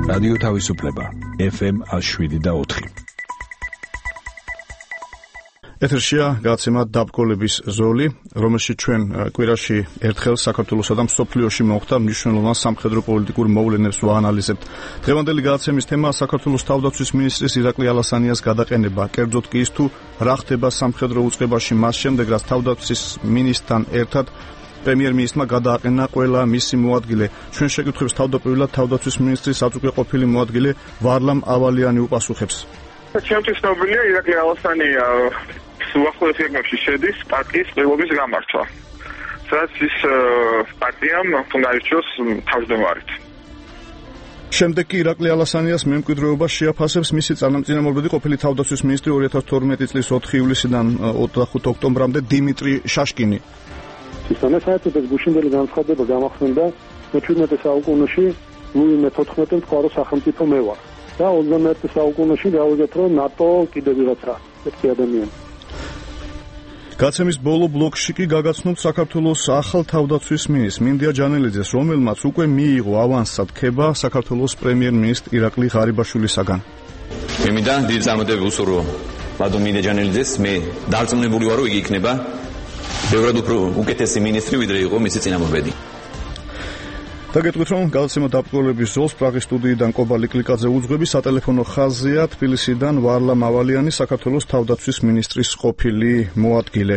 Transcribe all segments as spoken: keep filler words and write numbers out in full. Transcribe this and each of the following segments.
რადიო თავისუფლება ეფ ემ შვიდი და ოთხი. ეთერშია გაცემა დაბკოლების ზოლი, რომელშიც ჩვენ კვირაში ერთხელ საქართველოსა და მსოფლიოში მოხდა მნიშვნელოვან სამხედრო პოლიტიკურ მოვლენებს ვაანალიზებთ. დღევანდელი გადაცემის თემაა საქართველოს თავდაცვის მინისტრის ირაკლი ალასანიას გადაყენება, კერძოდ კი ის თუ რა ხდება სამხედრო უწყებაში მას შემდეგ, რაც თავდაცვის მინისტრთან ერთად პრემიერ-მინისტრმა გადააყენა ყველა მისი მოადგილე. ჩვენ შეკითხვებს თავდაპირველად თავდაცვის მინისტრის საწუყე ყოფილი მოადგილე ვარლამ ავალიანი უპასუხებს. ჩემთვის ცნობილია ირაკლი ალასანია უახლოეს გეგმებში შედის პარტიის ყრილობის გამართვა, სადაც ის პარტიამ უნდა ირჩიოს თავმჯდომარედ. შემდეგ კი ირაკლი ალასანიას მემკვიდრეობა შეაფასებს მისი წარმომადგენელი ყოფილი თავდაცვის მინისტრი ორი ათას თორმეტი წლის ოთხი ივლისიდან ოცდახუთი ოქტომბრამდე დიმიტრი შაშკინი. ისაა საერთოდ ეს გუშინდელი განცხადება გამახსენდა მეჩვიდმეტე საუკუნეში ლუი მეთოთხმეტე მყარო სახელმწიფო მევა და ოცდამეერთე საუკუნეში გავიგეთ რომ ნატო კიდევ ვიღაცა ერთი ადამიანი. გაცემის ბოლო ბლოკში კი გაგაცნობთ საქართველოს ახალ თავდაცვის მინისტრს მინდია ჯანელიძეს, რომელმაც უკვე მიიღო ავანსად ქება საქართველოს პრემიერ-მინისტრ ირაკლი ღარიბაშვილისაგან. მე მინდა დიდი წარმატებები უსურვო ლადო მინდია ჯანელიძეს, მე დარწმუნებული ვარ რომ იგი იქნება ბევრად უფრო უკეთესი მინისტრი ვიდრე იყო მისი წინამორბედი. დაგეტყვით რომ გადაცემა დაბკოლების ზოლს პრაღის სტუდიიდან კობალი კლიკაძე უძღვები, სატელეფონო ხაზია თბილისიდან ვარლამ ავალიანი საქართველოს თავდაცვის მინისტრის ყოფილი მოადგილე.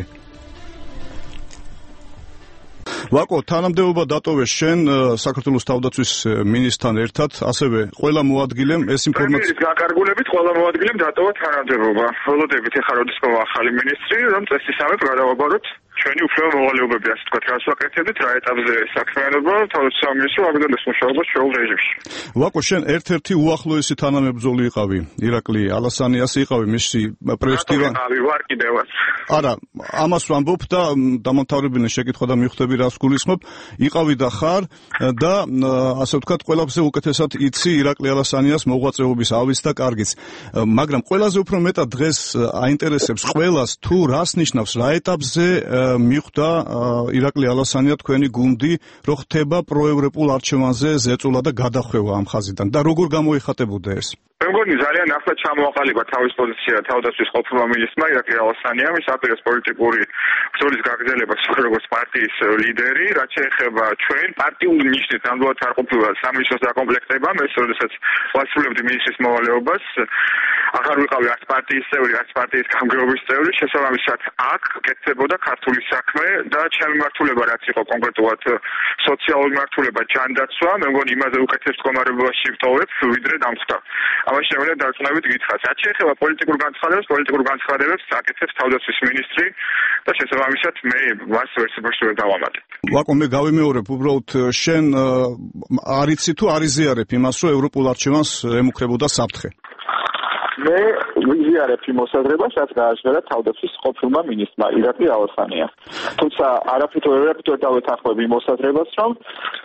ვაკო, თანამდებობა დატოვეს შენ საქართველოს თავდაცვის მინისტრთან ერთად, ასევე ყველა მოადგილემ ეს ინფორმაცია გაკარგულებით ყველა მოადგილემ დატოვა თანამდებობა. ველოდებით ეხლა როდის მოვა ახალი მინისტრი, რომ წესისამებრ გადავაბაროთ ჩვენი უფლება მოვალეობები, ასე ვთქვათ, რას ვაკეთებდით, რა ეტაპზე საქმიანობა თავდაცვის სამინისტრო აგრძელებს მუშაობას ჩვეულ რეჟიმში. ვაკო, შენ ერთ-ერთი უახლოესი თანამებრძოლი იყავი ირაკლი ალასანიას, იყავი მისი პრესტივან. ვარ კიდევაც. არა, ამას ვამბობ და დამამთავრებელი შეკითხვა და მიხვდები რას გულისხმობ, იყავი და ხარ და ასე ვთქვათ, ყველაფერზე უკეთესად იცი ირაკლი ალასანიას მოღვაწეობის ავიც და კარგიც. მაგრამ ყველაზე უფრო მეტად დღეს აინტერესებს ყველას თუ რას ნიშნავს, რა ეტაპზე მიხვდა ირაკლი ალასანია თქვენი გუნდი, რომ ხდება პროევროპულ არჩევანზე ზეწოლა და გადახვევა ამ ხაზიდან და როგორ გამოიხატებოდა ეს? მე მგონი ძალიან ახლად ჩამოაყალიბა თავის პოზიცია თავდაცვის ყოფილმა მინისტრმა ირაკლი ალასანიამ, ის აპირებს პოლიტიკური ბრძოლის გაგრძელებას როგორც პარტიის ლიდერი, რაც შეეხება ჩვენ პარტიული ნიშნით ნამდვილად არ ყოფილა სამინისტროს დაკომპლექტება, ეს როდესაც ვასრულებდი მინისტრის მოვალეობას, აღარ ვიყავი არც პარტიის წევრი, არც პარტიის გამგეობის წევრი, შესაბამისად აქ კეთდებოდა ქართული საქმე და ჩემი მართულება რაც იყო კონკრეტულად სოციალური მართულება, ჯანდაცვა, მე მგონი იმაზე უკეთეს მდგომარეობაში ვტოვებ, ვიდრე დამხტა. ამას შემიძლია დარწმუნებით გითხრათ. რაც შეეხება პოლიტიკურ განცხადებებს, პოლიტიკურ განცხადებებს აკეთებს თავდაცვის მინისტრი და შესაბამისად მე მას ვერცერთი ვერ დავამატებ. ვაკო, მე გავიმეორებ, უბრალოდ შენ არ იცი თუ არ იზიარებ იმას, რომ ევროპულ არჩევანს ემუქრებოდა საფრთხე? მე ვიზიარებ იმ მოსაზრებას, რაც გააჩნდა თავდაცვის ყოფილმა მინისტრმა ირაკლი ალასანიამ. თუმცა არაფრით ვერ დავეთანხმებ იმ მოსაზრებას, რომ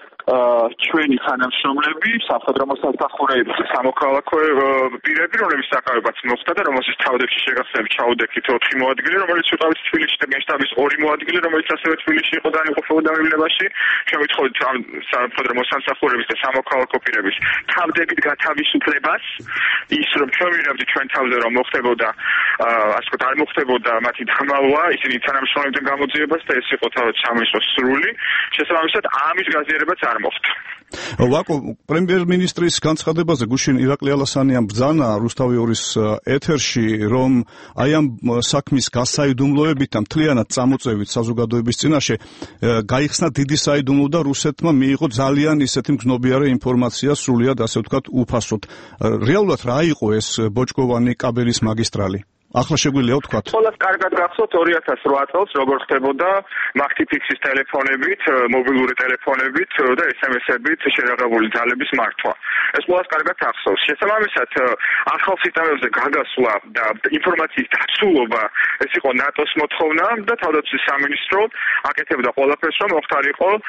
ჩვენი თანამშრომლები, სამხედრო მოსამსახურეები, სამოქალაქო პირები, რომლებიც საკავებაც მოხდა და რომელსაც თავდებში შეგახსენებთ ჩაუდექით ოთხი მოადგილე, რომელიც ვიყავით თბილისში და გენშტაბის ორი მოადგილე, რომელიც ასევე თბილისში იყო და იმყოფებოდა მევლინებაში. ჩვენ ვითხოვთ ამ სამხედრო მოსამსახურეების და სამოქალაქო პირების თავდებით გათავისუფლებას, ის რომ ჩვენ ვიღებდით ჩვენ თავზე რომ მოხდებოდა, ასე ვთქვათ, არ მოხდებოდა მათი დამალვა, ისინი თანამშრომლებდნენ გამოძიებას და ეს იყო თავად სამინისტროს სრული. შესაბამისად, ამის გაზიარებაც არ მოხდა. ვაკო, პრემიერ-მინისტრის განცხადებაზე გუშინ ირაკლი ალასანიამ ბრძანა რუსთავი ორის ეთერში, რომ აი ამ საქმის გასაიდუმლოებით და მთლიანად წამოწევით საზოგადოების წინაშე გაიხსნა დიდი საიდუმლო და რუსეთმა მიიღო ძალიან ისეთი მგზნობიარე ინფორმაცია სრულიად, ასე ვთქვათ, უფასოდ. რეალურად რა იყო ეს ბოჭკოვანი კაბელის მაგისტრალი? ახლა შეგვიძლია ვთქვათ. ყველას კარგად გახსოვთ ორი ათას რვა წელს როგორ ხდებოდა მახტიფიქსის ტელეფონებით, მობილური ტელეფონებით და ეს ემ ესებით შერაღებული ძალების მართვა. ეს ყველას კარგად ახსოვს. შესაბამისად, ახალ სისტემებზე გაგასვლა და ინფორმაციის დაცულობა, ეს იყო ნატოს მოთხოვნა და თავდაცვის სამინისტრო აკეთებდა ყველაფერს, რომ მოხდარიყო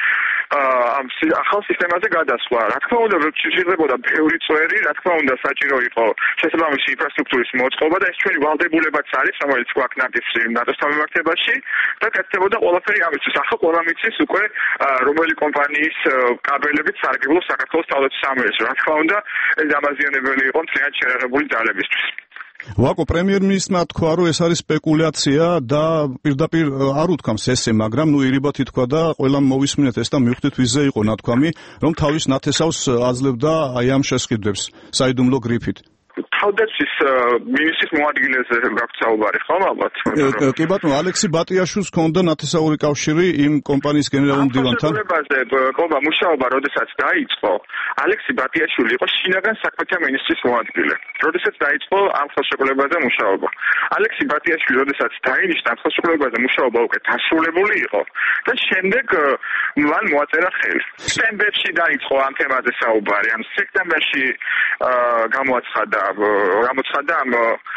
ამ ახალ სისტემაზე გადასვლა. რა თქმა უნდა, შეიძლება ბევრი წვერი, რა თქმა უნდა, საჭირო იყო შესაბამისი ინფრასტრუქტურის მოწყობა და ეს ჩვენი ვალდებულებაც არის, რომელიც გვაქვს ნაკისრი ნატოს მემართებაში და კეთდებოდა ყველაფერი ამისთვის. ახლა ყველა მიცის უკვე რომელი კომპანიის კაბელებით სარგებლობს საქართველოს თავდაცვის სამინისტრო. რა თქმა უნდა, ეს დამაზიანებელი იყო მთლიანად შერეღებული ძალებისთვის. ვაკო პრემიერ-მინისტრმა თქვა, რომ ეს არის სპეკულაცია და პირდაპირ არ უთქვამს ესე, მაგრამ ნუ ირიბად ითქვა და ყველამ მოვისმინეთ ეს და მივხვდით ვიზე იყო ნათქვამი, რომ თავის ნათესავს აძლევდა აი ამ შესყიდვებს საიდუმლო გრიფით. თავდაცვის მინისტრის მოადგილეზე გაქვს საუბარი, ხო, ალბათ? კი ბატონო, ალექსი ბატიაშვილს ჰქონდა ნათესაური კავშირი იმ კომპანიის გენერალურ მდივანთან. ამ კობა მუშაობა, როდესაც დაიწყო, ალექსი ბატიაშვილი იყო შინაგან საქმეთა მინისტრის მოადგილე. როდესაც დაიწყო ამ ხელშეკრულებაზე მუშაობა. ალექსი ბატიაშვილი, როდესაც დაინიშნა ამ ხელშეკრულებაზე მუშაობა უკვე დასრულებული იყო და შემდეგ მან მოაწერა ხელი. სექტემბერში დაიწყო ამ თემაზე საუბარი, ან სექტემბერში გამოაცხადა გამოცხადა ამ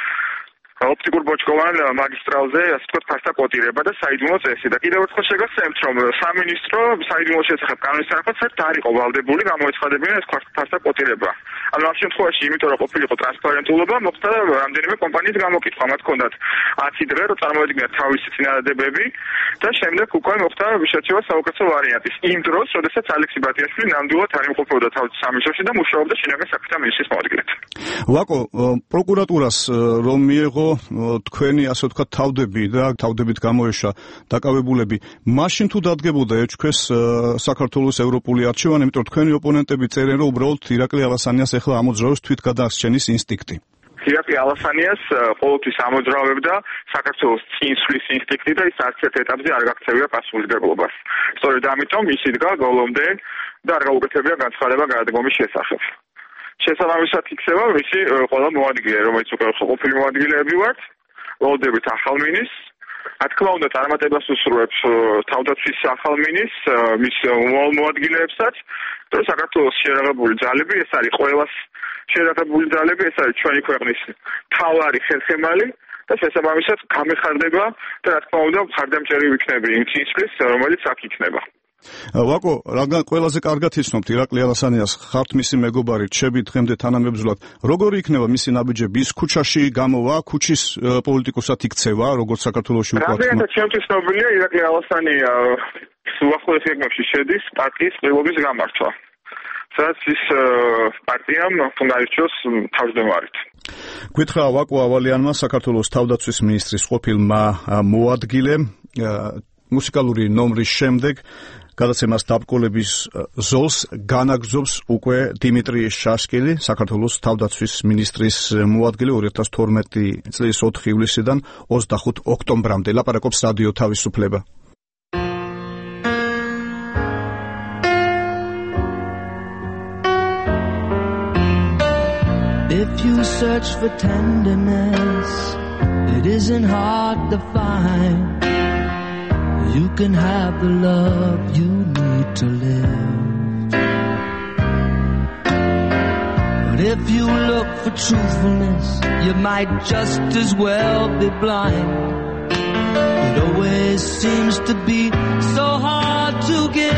ოპტიკურ ბოჭკოვან მაგისტრალზე, ასე ვთქვათ, ფასტა კოტირება და საიდუმლო წესი და კიდევ ერთხელ შეგახსენებთ, რომ სამინისტრო საიდუმლოს შესახებ კანონის თანახმად საერთოდ არ იყო ვალდებული გამოეცხადებინა ეს ფასტა კოტირება. ანუ ამ შემთხვევაში, იმიტომ რომ ყოფილიყო ტრანსპარენტულობა, მოხდა რამდენიმე კომპანიის გამოკითხვა, მათ ჰქონდათ ათი დღე, რომ წარმოედგინათ თავისი წინადადებები და შემდეგ უკვე მოხდა შეჩევა საუკეთესო ვარიანტის. იმ დროს, როდესაც ალექსი ბატიაშვილი ნამდვილად არ იმყოფებოდა თავდაცვის სამინისტროში და მუშაობდა შინაგან საქმეთა მინისტრის მოადგილედ. ვაკო, პროკურატურას რომ მიიღო თქვენი, ასე ვთქვათ, თავდები და თავდებით გამოეშვა დაკავებულები, მაშინ თუ დადგებოდა ეჭქვეს საქართველოს ევროპული არჩევანი, იმიტომ რომ თქვენი ოპონენტები წერენ, რომ უბრალოდ ირაკლი ალასანიას ეხლა ამოძრავებს თვითგადასრჩენის ინსტინქტი. ირაკლი ალასანიას ყოველთვის ამოძრავებდა საქართველოს წინსვლის ინსტინქტი და ის არც ერთ ეტაპზე არ გაქცევია პასუხისმგებლობას. სწორედ ამიტომ ის იდგა ბოლომდე და არ გაუკეთებია განცხადება გადადგომის შესახებ. შესაბამისად იქცევა მისი ყველა მოადგილე, რომელიც უკვე ყოფილი მოადგილეები ვართ, ველოდებით ახალ მინისტრს. რა თქმა უნდა, წარმატებას უსურვებს თავდაცვის ახალ მინისტრს, მის მოადგილეებსაც, რომ საქართველოს შერაღებული ძალები, ეს არის ყველას შერაღებული ძალები, ეს არის ჩვენი ქვეყნის მთავარი ხელხემალი და შესაბამისად გამეხარდება და რა თქმა უნდა, მხარდამჭერი ვიქნები იმ წინსვლის, რომელიც აქ იქნება. ვაკო, რადგან ყველაზე კარგად იცნობთ ირაკლი ალასანიას, ხართ მისი მეგობარი, რჩებით დღემდე თანამებრძოლად. როგორი იქნება მისი ნაბიჯები? ის ქუჩაში გამოვა, ქუჩის პოლიტიკოსად იქცევა, როგორც საქართველოში უკვე თქმა. რამდენადაც ჩემთვის ცნობილია, ირაკლი ალასანია უახლოეს გეგმებში შედის პარტიის ყრილობის გამართვა, სადაც ის პარტიამ უნდა ირჩიოს თავმჯდომარედ. გითხრა ვაკო ავალიანმა, საქართველოს თავდაცვის მინისტრის ყოფილმა მოადგილემ, მუსიკალური ნომრის შემდეგ გადაცემას დაბკოლების ზოლს განაგზობს უკვე დიმიტრი შაშკილი, საქართველოს თავდაცვის მინისტრის მოადგილე ორი ათას თორმეტი წლის ოთხი ივლისიდან ოცდახუთ ოქტომბრამდე. ლაპარაკობს რადიო თავისუფლება. If you search for tenderness, it isn't hard to find. You can have the love you need to live. But if you look for truthfulness, you might just as well be blind. It always seems to be so hard to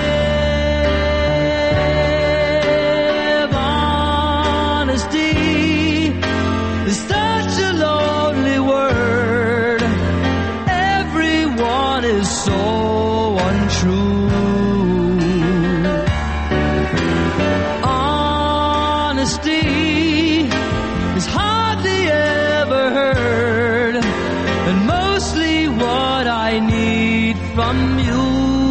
give. Honesty is such a lonely word. Everyone is so untrue. Honesty is hardly ever heard, and mostly what I need from you.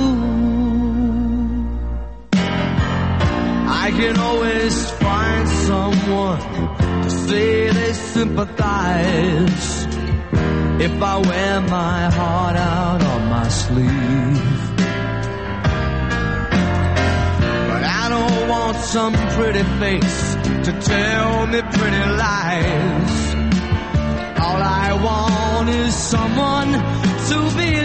I can always find someone to say they sympathize if I wear my heart out on my sleeve. But I don't want some pretty face to tell me pretty lies. All I want is someone to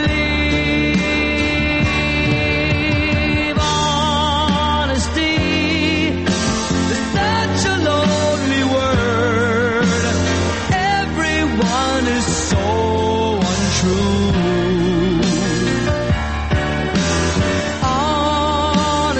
believe. Honesty is such a lonely word. Everyone is so untrue.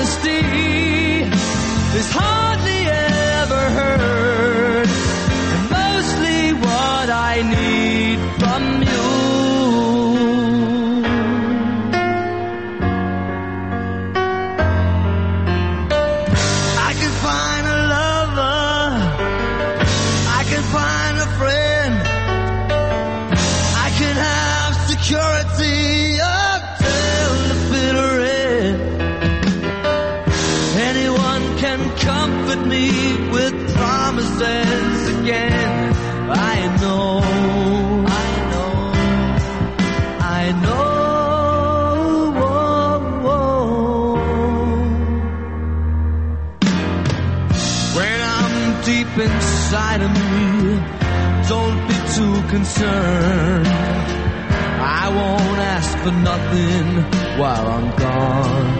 comfort me with promises again. I know, I know, I know. Whoa, whoa. When I'm deep inside of me, don't be too concerned. I won't ask for nothing while I'm gone.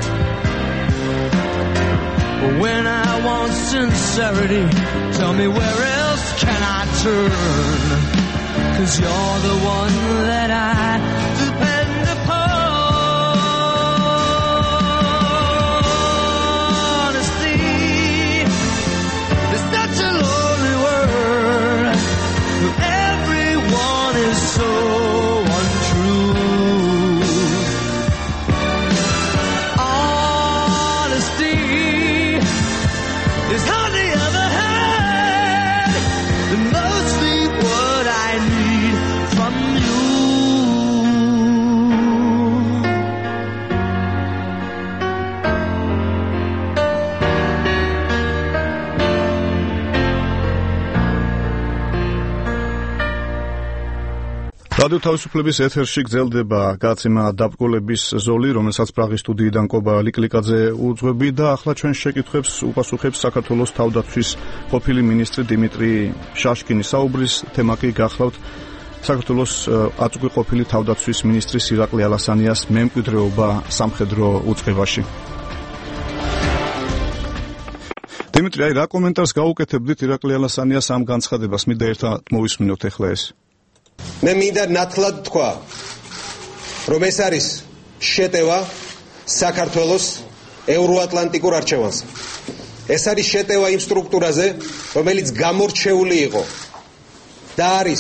But when I want sincerity, tell me where else can I turn? 'Cause you're the one that I depend upon. Honesty is such a lonely word. Everyone is so untrue. Honesty is on the other hand, and mostly what I need from you. რადიო თავისუფლების ეთერში გრძელდება გაცემა დაბრკოლების ზოლი, რომელსაც პრაღის სტუდიიდან კობა ლიკლიკაძე უძღვები და ახლა ჩვენ შეკითხვებს უპასუხებს საქართველოს თავდაცვის ყოფილი მინისტრი დიმიტრი შაშკინი. საუბრის თემა კი გახლავთ საქართველოს აწყვი ყოფილი თავდაცვის მინისტრის ირაკლი ალასანიას მემკვიდრეობა სამხედრო უწყებაში. დიმიტრი, აი რა კომენტარს გაუკეთებდით ირაკლი ალასანიას ამ განცხადებას? მინდა ერთად მოვისმინოთ ახლა ეს. მე მინდა ნათლად თქვა, რომ ეს არის შეტევა საქართველოს ევროატლანტიკურ არჩევანზე. ეს არის შეტევა იმ სტრუქტურაზე, რომელიც გამორჩეული იყო და არის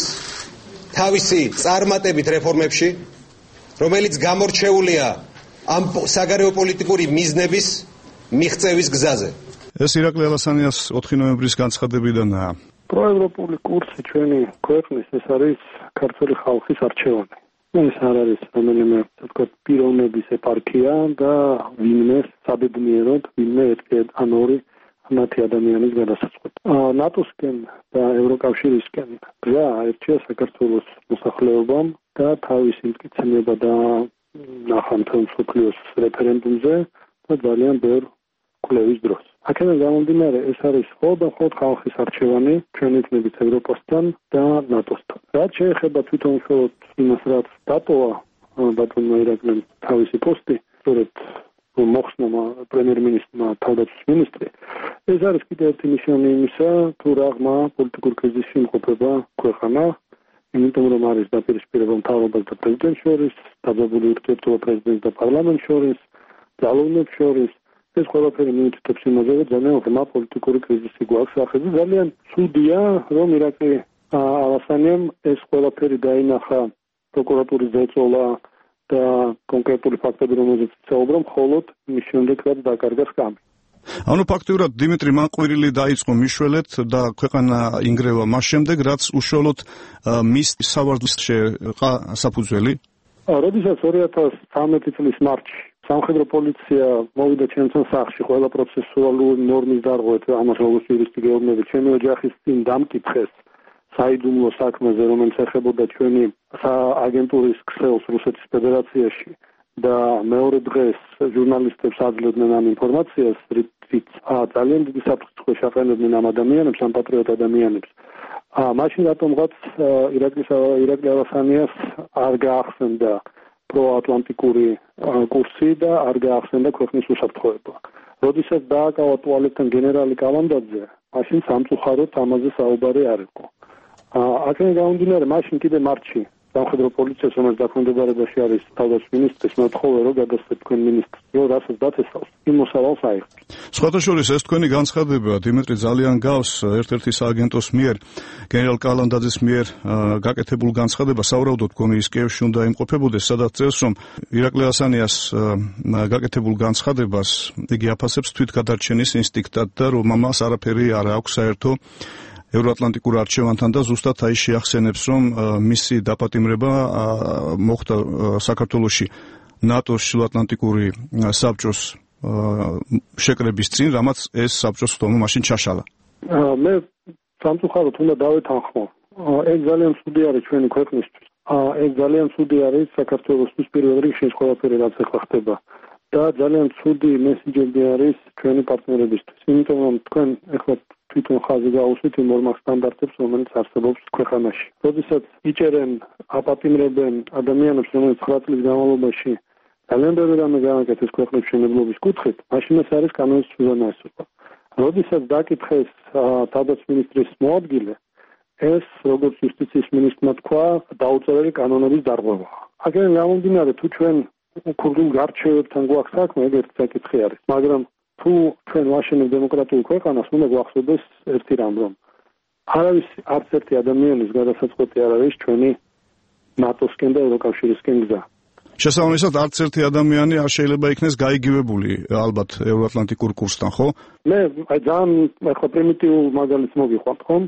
თავისი წარმატებით რეფორმებში, რომელიც გამორჩეულია ამ საგარეო პოლიტიკური მიზნების მიღწევის გზაზე. ეს ირაკლი ალასანიას ოთხი ნოემბრის განცხადებიდანაა. პროევროპული კურსი ჩვენი ქვეყნის ეს არის ქართული ხალხის არჩევანი. ეს არ არის რომელიმე თქო პიროვნების ეპარქია და ვინმე საბედნიეროდ ვინმე ერთი ან ორი მათი ადამიანის გადასაწყობად. ნატოსკენ და ევროკავშირისკენ გზა აირჩია საქართველოს მოსახლეობამ და თავისი მტკიცება და ნახა მთელ მსოფლიოს რეფერენდუმზე და ძალიან ბევრ კვლევის დროს. აქედან გამომდინარე, ეს არის მხოლოდ ხალხის არჩევანი, ჩვენი თქმებით ევროპასთან და ნატოსთან. რაც შეეხება თვითონ მხოლოდ იმას, რაც დატოვა ბატონმა ირაკლიმ თავისი პოსტი, სწორედ მოხსნა პრემიერ-მინისტრმა თავდაცვის მინისტრი, ეს არის კიდევ ერთი ნიშანი იმისა, თუ რა ღრმა პოლიტიკურ კრიზისში იმყოფება ქვეყანა, იმიტომ რომ არის დაპირისპირება მთავრობას და პრეზიდენტს შორის, დაძაბული ურთიერთობა პრეზიდენტს და პარლამენტს შორის, ძალოვნებს შორის. ეს ყველაფერი მიუთითებს იმაზე, რომ ძალიან ღრმა პოლიტიკური კრიზისი გვაქვს სახეზე. ძალიან ცუდია, რომ ირაკლი ალასანიამ ეს ყველაფერი დაინახა პროკურატურის ზეწოლა და კონკრეტული ფაქტები, რომელზეც საუბრობ, მხოლოდ მის შემდეგ რაც დაკარგა სკამი. ანუ ფაქტიურად დიმიტრი მან ყვირილი დაიწყო მიშველეთ და ქვეყანა ინგრევა მას შემდეგ, რაც უშუალოდ მის სავარძლის შეყა საფუძველი. როდესაც ორი ათას თერთმეტი წლის მარტში სამხედრო პოლიცია მოვიდა ჩემთან სახლში, ყველა პროცესუალური ნორმის დარღვევით, ამას როგორც იურისტი გეუბნები, ჩემი ოჯახის წინ დამკითხეს საიდუმლო საქმეზე, რომელიც ეხებოდა ჩვენი აგენტურის ქსელს რუსეთის ფედერაციაში და მეორე დღეს ჟურნალისტებს აძლევდნენ ამ ინფორმაციას, რითიც ძალიან დიდი საფრთხეს აყენებდნენ ამ ადამიანებს, ამ პატრიოტ ადამიანებს. მაშინ რატომღაც ირაკლი ალასანიას არ გაახსენდა პროატლანტიკური კურსი და არ გაახსენდა ქვეყნის უსაფრთხოება. როდესაც დააკავა ტუალეტთან გენერალი კალანდაძე, მაშინ სამწუხაროდ ამაზე საუბარი არ იყო. აქედან გამომდინარე, მაშინ კიდე მარტში სამხედრო პოლიციას, რომელიც დაქვემდებარებაში არის თავდაცვის მინისტრის, მეთხოვე რომ გადასცეთ თქვენ მინისტრს, რომ რასაც დაწესავს, იმ მოსავალს აიღებს. სხვათა შორის ეს თქვენი განცხადება, დიმიტრი, ძალიან გავს ერთ-ერთი სააგენტოს მიერ, გენერალ კალანდაძის მიერ გაკეთებულ განცხადებას, საუბრობთ მგონი ის კიევში უნდა იმყოფებოდეს, სადაც წერს, რომ ირაკლი ალასანიას გაკეთებულ განცხადებას იგი აფასებს თვითგადარჩენის ინსტინქტად და რომ ამას არაფერი არ აქვს საერთო ევროატლანტიკურ არჩევანთან და ზუსტად აი შეახსენებს, რომ მისი დაპატიმრება მოხდა საქართველოში ნატოს შილატლანტიკური საბჭოს შეკრების წინ, რამაც ეს საბჭოს ხდომა მაშინ ჩაშალა. მე სამწუხაროდ უნდა დავეთანხმო. ეს ძალიან ცუდი არის ჩვენი ქვეყნისთვის. ეს ძალიან ცუდი არის საქართველოსთვის პირველ რიგში ყველაფერი რაც ახლა ხდება. და ძალიან ცუდი მესიჯები არის ჩვენი პარტნიორებისთვის. იმიტომ რომ თქვენ ახლა თვითონ ხაზი გაუსვით იმ ნორმალ სტანდარტებს, რომელიც არსებობს ქვეყანაში. როდესაც იჭერენ, აპატიმრებენ ადამიანებს, რომლებიც ცხრა წლის განმავლობაში ძალიან ბევრი რამე გააკეთეს ქვეყნის მშენებლობის კუთხით, მაშინ ეს არის კანონის უზენაესობა. როდესაც დაკითხეს თავდაცვის მინისტრის მოადგილე, ეს როგორც იუსტიციის მინისტრმა თქვა, დაუწერელი კანონების დარღვევა. აქედან გამომდინარე, თუ ჩვენ ქურდულ გარჩევებთან გვაქვს საქმე, ეგ საკითხი არის. მაგრამ თუ ჩვენ ვაშენებთ დემოკრატიულ ქვეყანას, უნდა გვახსოვდეს ერთი რამ, რომ არავის არც ერთი ადამიანის გადასაწყვეტი არ არის ჩვენი ნატოსკენ და ევროკავშირისკენ გზა. შესაბამისად, არც ერთი ადამიანი არ შეიძლება იქნეს გაიგივებული ალბათ ევროატლანტიკურ კურსთან, ხო? მე აი ძალიან ახლა პრიმიტიულ მაგალითს მოგიყვანთ, ხომ?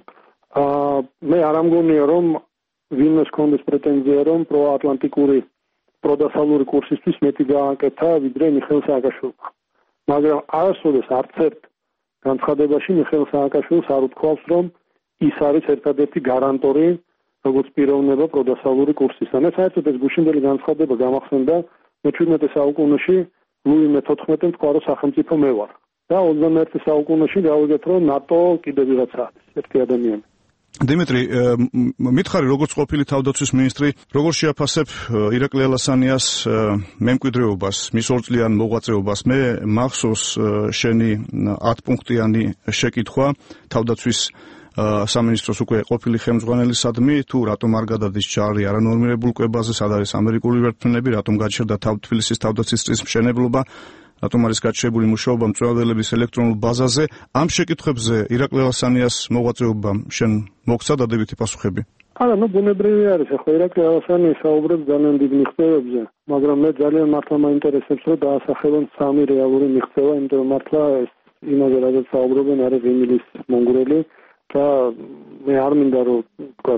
აა მე არ ამგონია, რომ ვინმეს კონდეს პრეტენზია, რომ პროატლანტიკური პროდასავლური კურსისთვის მეტი გააკეთა, ვიდრე მიხეილ სააკაშვილმა. მაგრამ არასოდეს არც ერთ განცხადებაში მიხეილ სააკაშვილს არ უთქვავს, რომ ის არის ერთადერთი გარანტორი როგორც პიროვნება პროდასავლური კურსის. და საერთოდ ეს გუშინდელი განცხადება გამახსენდა მეჩვიდმეტე საუკუნეში ლუი მეთოთხმეტე თქვა, რომ სახელმწიფო მე ვარ. და ოცდამეერთე საუკუნეში გავიგეთ, რომ ნატო კიდევ ვიღაცა არის, ერთი ადამიანი. დიმიტრი, მითხარი როგორც ყოფილი თავდაცვის მინისტრი, როგორ შეაფასებ ირაკლი ალასანიას მემკვიდრეობას, მის ორწლიან მოღვაწეობას? მე მახსოვს შენი ათპუნქტიანი შეკითხვა თავდაცვის სამინისტროს უკვე ყოფილი ხელმძღვანელისადმი, თუ რატომ არ გადადის ჯარი არანორმირებულ კვებაზე, სად არის ამერიკული ვერტმფრენები, რატომ გაჩერდა თბილისის თავდაცვის წრის მშენებლობა, რატომ არის გაჩერებული მუშაობა მწვერვალების ელექტრონულ ბაზაზე? ამ შეკითხვებზე ირაკლი ალასანიას მოღვაწეობა შენ მოგცა დადებითი პასუხები? არა, ნუ ბუნებრივი არის, ახლა ირაკლი ალასანი საუბრობს ძალიან დიდ მიღწევებზე, მაგრამ მე ძალიან მართლა მაინტერესებს, რომ დაასახელონ სამი რეალური მიღწევა, იმიტომ რომ მართლა ეს იმაზე რადგან საუბრობენ არის ვიმილის მონგრელი და მე არ მინდა რომ თქვა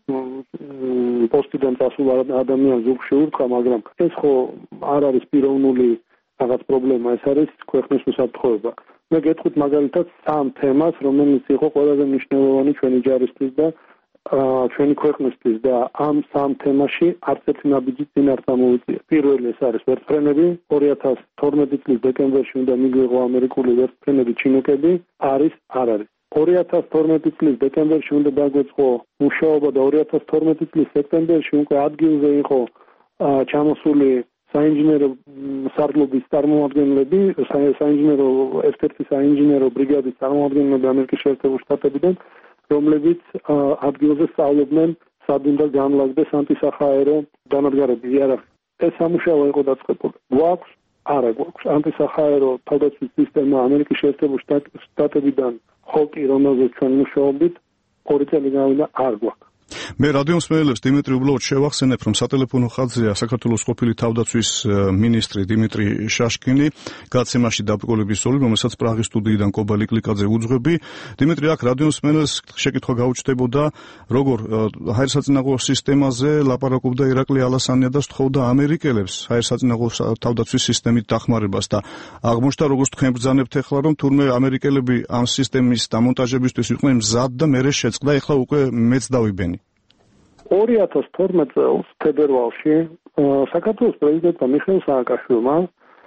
პოსტიდან წასულ ადამიანს ზურგში ურტყა, მაგრამ ეს ხო არ არის პიროვნული რაღაც პრობლემა, ეს არის ქვეყნის უსაფრთხოება. მე გეტყვით მაგალითად სამ თემას, რომელიც იყო ყველაზე მნიშვნელოვანი ჩვენი ჯარისთვის და ჩვენი ქვეყნისთვის და ამ სამ თემაში არც ერთი ნაბიჯი წინ არ წამოვიწია. პირველი ეს არის ვერტმფრენები, ორი ათას თორმეტი წლის დეკემბერში უნდა მიგვიღო ამერიკული ვერტმფრენები ჩინუკები, არის არ არის. ორი ათას თორმეტი წლის დეკემბერში უნდა დაგვეწყო მუშაობა და ორი ათას თორმეტი წლის სექტემბერში უკვე ადგილზე იყო ჩამოსული საინჟინერო სარდლობის წარმომადგენლები, საინჟინერო ერთ-ერთი საინჟინერო ბრიგადის წარმომადგენლები ამერიკის შეერთებულ შტატებიდან, რომლებიც ადგილზე სწავლობდნენ სად უნდა განლაგდეს ანტისახაერო დანადგარები. არა, ეს სამუშაო იყო დაწყებული. გვაქვს? არა გვაქვს. ანტისახაერო თავდაცვის სისტემა ამერიკის შეერთებულ შტატებიდან ხოკი, რომელზეც ჩვენ მუშაობდით, ორი წელი გავიდა, არ გვაქვს. მე რადიო მსმენელებს დიმიტრი უბრალოდ შევახსენებ, რომ სატელეფონო ხაზია საქართველოს ყოფილი თავდაცვის მინისტრი დიმიტრი შაშკინი, გაცემაში დაბრკოლების ზოლი, რომელსაც პრაღის სტუდიიდან კობა ლიკლიკაძე უძღვები. დიმიტრი, აქ რადიო მსმენელს შეკითხვა გაუჩნდებოდა, როგორ ჰაერსაწინააღმდეგო სისტემაზე ლაპარაკობდა ირაკლი ალასანია და სთხოვდა ამერიკელებს ჰაერსაწინააღმდეგო თავდაცვის სისტემით დახმარებას და აღმოჩნდა, როგორც თქვენ ბრძანებთ ახლა, რომ თურმე ამერიკელები ამ სისტემის დამონტაჟებისთვის იყვნენ მზად და მერე შეწყდა, ახლა უკვე მეც დავიბენი. ორი ათას თორმეტ წელს თებერვალში საქართველოს პრეზიდენტმა მიხეილ სააკაშვილმა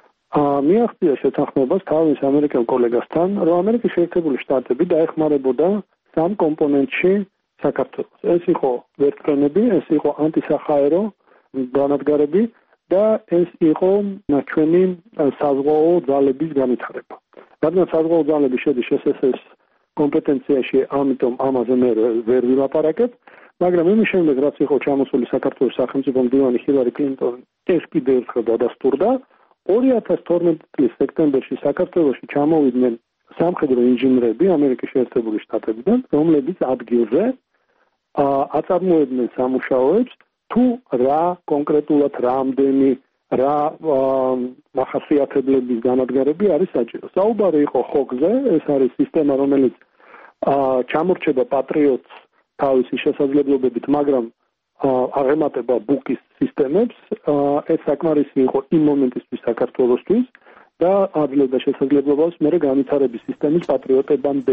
მიაღწია შეთანხმებას თავის ამერიკელ კოლეგასთან, რომ ამერიკის შეერთებული შტატები დაეხმარებოდა სამ კომპონენტში საქართველოს. ეს იყო ვერტმფრენები, ეს იყო ანტისახაერო დანადგარები და ეს იყო ჩვენი საზღვაო ძალების განვითარება. რადგან საზღვაო ძალები შედის შესესეს კომპეტენციაში, ამიტომ ამაზე მე ვერ ვილაპარაკებ. მაგრამ იმის შემდეგ, რაც იყო ჩამოსული საქართველოს სახელმწიფო მდივანი ჰილარი კლინტონი, ეს კიდევ ერთხელ დადასტურდა. ორი ათას თორმეტი წლის სექტემბერში საქართველოში ჩამოვიდნენ სამხედრო ინჟინრები ამერიკის შეერთებული შტატებიდან, რომლებიც ადგილზე აწარმოებდნენ სამუშაოებს, თუ რა კონკრეტულად რამდენი რა მახასიათებლების განადგარები არის საჭირო. საუბარი იყო ხოკზე, ეს არის სისტემა, რომელიც ჩამორჩება პატრიოტს თავისი შესაძლებლობებით, მაგრამ აღემატება ბუკის სისტემებს. ეს საკმარისი იყო იმ მომენტისთვის საქართველოსთვის და აძლევდა შესაძლებლობას მერე განვითარების სისტემის პატრიოტებამდე.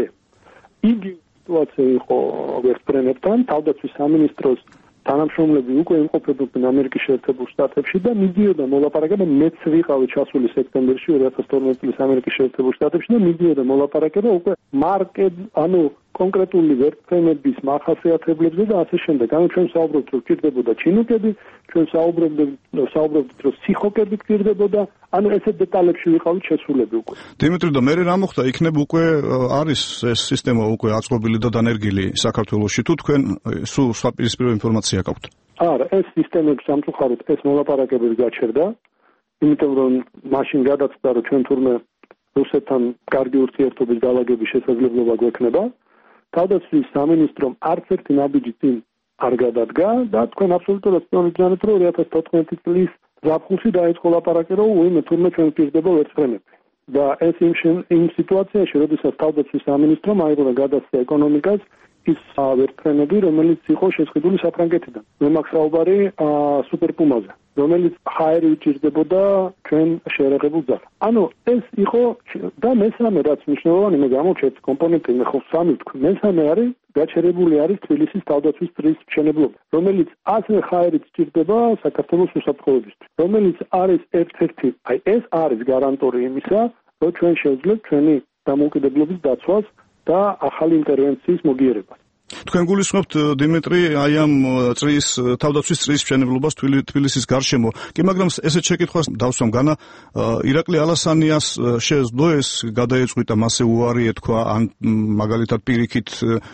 იგი სიტუაცია იყო ვერტფრენებთან, თავდაცვის სამინისტროს თანამშრომლები უკვე იმყოფებოდნენ ამერიკის შეერთებულ შტატებში და მიდიოდა მოლაპარაკება, მეც ვიყავი ჩასული სექტემბერში ორი ათას თორმეტი წლის ამერიკის შეერთებულ შტატებში და მიდიოდა მოლაპარაკება უკვე მარკეტ, ანუ კონკრეტული ვერტფრენების მახასიათებლებზე და ასე შემდეგ. ანუ ჩვენ საუბრობთ, რომ გჭირდებოდა ჩინუკები, ჩვენ საუბრობთ, საუბრობთ, რომ სიხოკები გჭირდებოდა, ანუ ესეთ დეტალებში ვიყავით შესულები უკვე. დიმიტრი, და მე რა მოხდა? იქნებ უკვე არის ეს სისტემა უკვე აწყობილი და დანერგილი საქართველოში, თუ თქვენ სულ საპირისპირო ინფორმაცია გაქვთ? არა, ეს სისტემები სამწუხაროდ ეს მოლაპარაკებები გაჩერდა, იმიტომ რომ მაშინ გადაწყდა, რომ ჩვენ თურმე რუსეთთან კარგი ურთიერთობის დალაგების შესაძლებლობა გვექნება. თავდაცვის სამინისტრომ არც ერთი ნაბიჯი წინ არ გადადგა და თქვენ აბსოლუტურად სწორად რომ ორი ათას თოთხმეტი წლის ზაფხულში დაიწყო ლაპარაკი, რომ უიმე თურმე ჩვენ გვჭირდება ვერტფრენები. და ეს იმ იმ სიტუაციაში, როდესაც თავდაცვის სამინისტრომ აიღო და გადასცა ეკონომიკას ის ვერტფრენები, რომელიც იყო შესყიდული საფრანგეთიდან. მე მაქვს საუბარი სუპერპუმაზე, რომელიც ჰაერი უჭირდებოდა ჩვენ შეერაღებულ ძალას. ანუ ეს იყო და მესამე რაც მნიშვნელოვანი, მე გამოვჩერთ კომპონენტი, მე ხო სამი ვთქვი. მესამე არის გაჩერებული არის თბილისის თავდაცვის წრის მშენებლობა, რომელიც ასევე ჰაერით სჭირდება საქართველოს უსაფრთხოებისთვის, რომელიც არის ერთ-ერთი, აი ეს არის გარანტორი იმისა, რომ ჩვენ შევძლებთ ჩვენი დამოუკიდებლობის დაცვას და ახალი ინტერვენციის მოგიერებას. თქვენ გულისხმობთ დიმიტრი აი ამ წრის თავდაცვის წრის მშენებლობას თბილისის გარშემო. კი, მაგრამ ესეთ შეკითხვას დავსვამ განა ირაკლი ალასანიას შეეძლო ეს გადაეწყვიტა მასე უარი ეთქვა ან მაგალითად პირიქით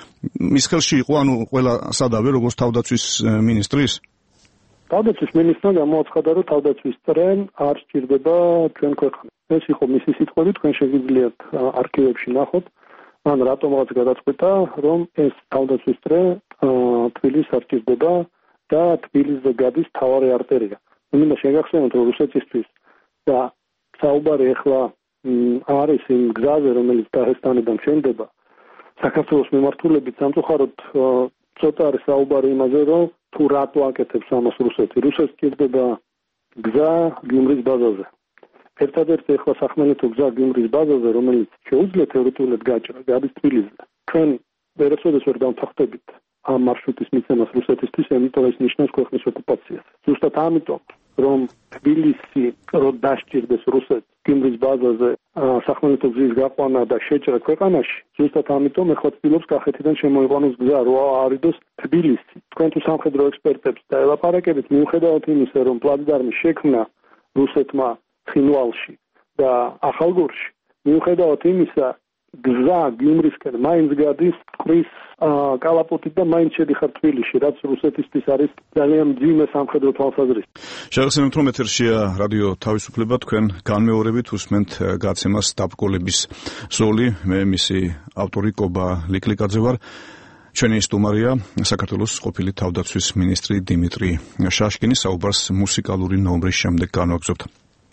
მის ხელში იყო ანუ ყველა სადავე როგორც თავდაცვის მინისტრის? თავდაცვის მინისტრმა გამოაცხადა, რომ თავდაცვის წრე არ სჭირდება ჩვენ ქვეყანას. ეს იყო მისი სიტყვები, თქვენ შეგიძლიათ არქივებში ნახოთ. ან რატომღაც გადაწყვიტა, რომ ეს თავდაცვის წრე თბილისს არ სჭირდება და თბილისზე გადის მთავარი არტერია. მინდა შეგახსენოთ, რომ რუსეთისთვის და საუბარი ახლა არის იმ გზაზე, რომელიც დაღესტანიდან შენდება, საქართველოს მიმართულებით სამწუხაროდ ცოტა არის საუბარი იმაზე, რომ თუ რატო აკეთებს ამას რუსეთი. რუსეთს სჭირდება გზა გიუმრის ბაზაზე. ერთადერთი ახლა სახმელეთო გზა გიუმრის ბაზაზე, რომელიც შეუძლია თეორეტიულად გაჭრა, გადის თბილისზე. ჩვენ ვერასოდეს ვერ დავთანხმდებით ამ მარშრუტის მიცემას რუსეთისთვის, იმიტომ ეს ნიშნავს ქვეყნის ოკუპაციას. ზუსტად ამიტომ, რომ თბილისი რო დასჭირდეს რუსეთს გიუმრის ბაზაზე სახმელეთო გზის გაყვანა და შეჭრა ქვეყანაში, ზუსტად ამიტომ ეხლა ცდილობს კახეთიდან შემოიყვანოს გზა, რო ავარიდოს თბილისი. თქვენ თუ სამხედრო ექსპერტებს დაელაპარაკებით, მიუხედავად იმისა, რომ პლაცდარმი შექმნა რუსეთმა ცხინვალში და ახალგორში, მიუხედავად იმისა, გზა გიუმრისკენ მაინც გადის ყრის კალაპოტით და მაინც შედიხარ თბილისში, რაც რუსეთისთვის არის ძალიან მძიმე სამხედრო თვალსაზრისით. შეგახსენებთ, რომ ეთერშია რადიო თავისუფლება, თქვენ განმეორებით უსმენთ გაცემას დაბკოლების ზოლი, მე მისი ავტორი კობა ლიკლიკაძე ვარ. ჩვენი სტუმარია საქართველოს ყოფილი თავდაცვის მინისტრი დიმიტრი შაშკინი. საუბარს მუსიკალური ნომრის შემდეგ განვაგრძობთ.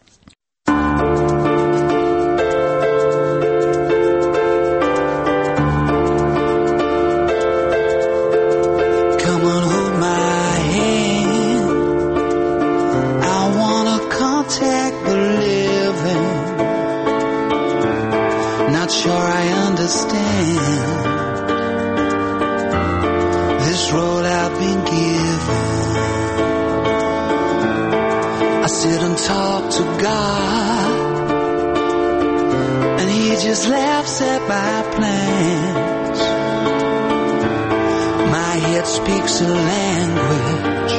Speaks a language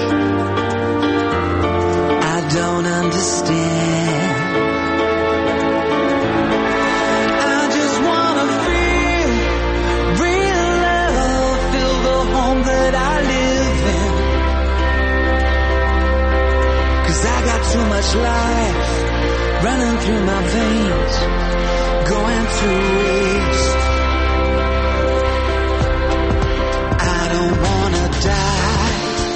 I don't understand. I just wanna feel real love, feel the home that I live in. 'Cause I got too much life running through my veins, going to waste. Die,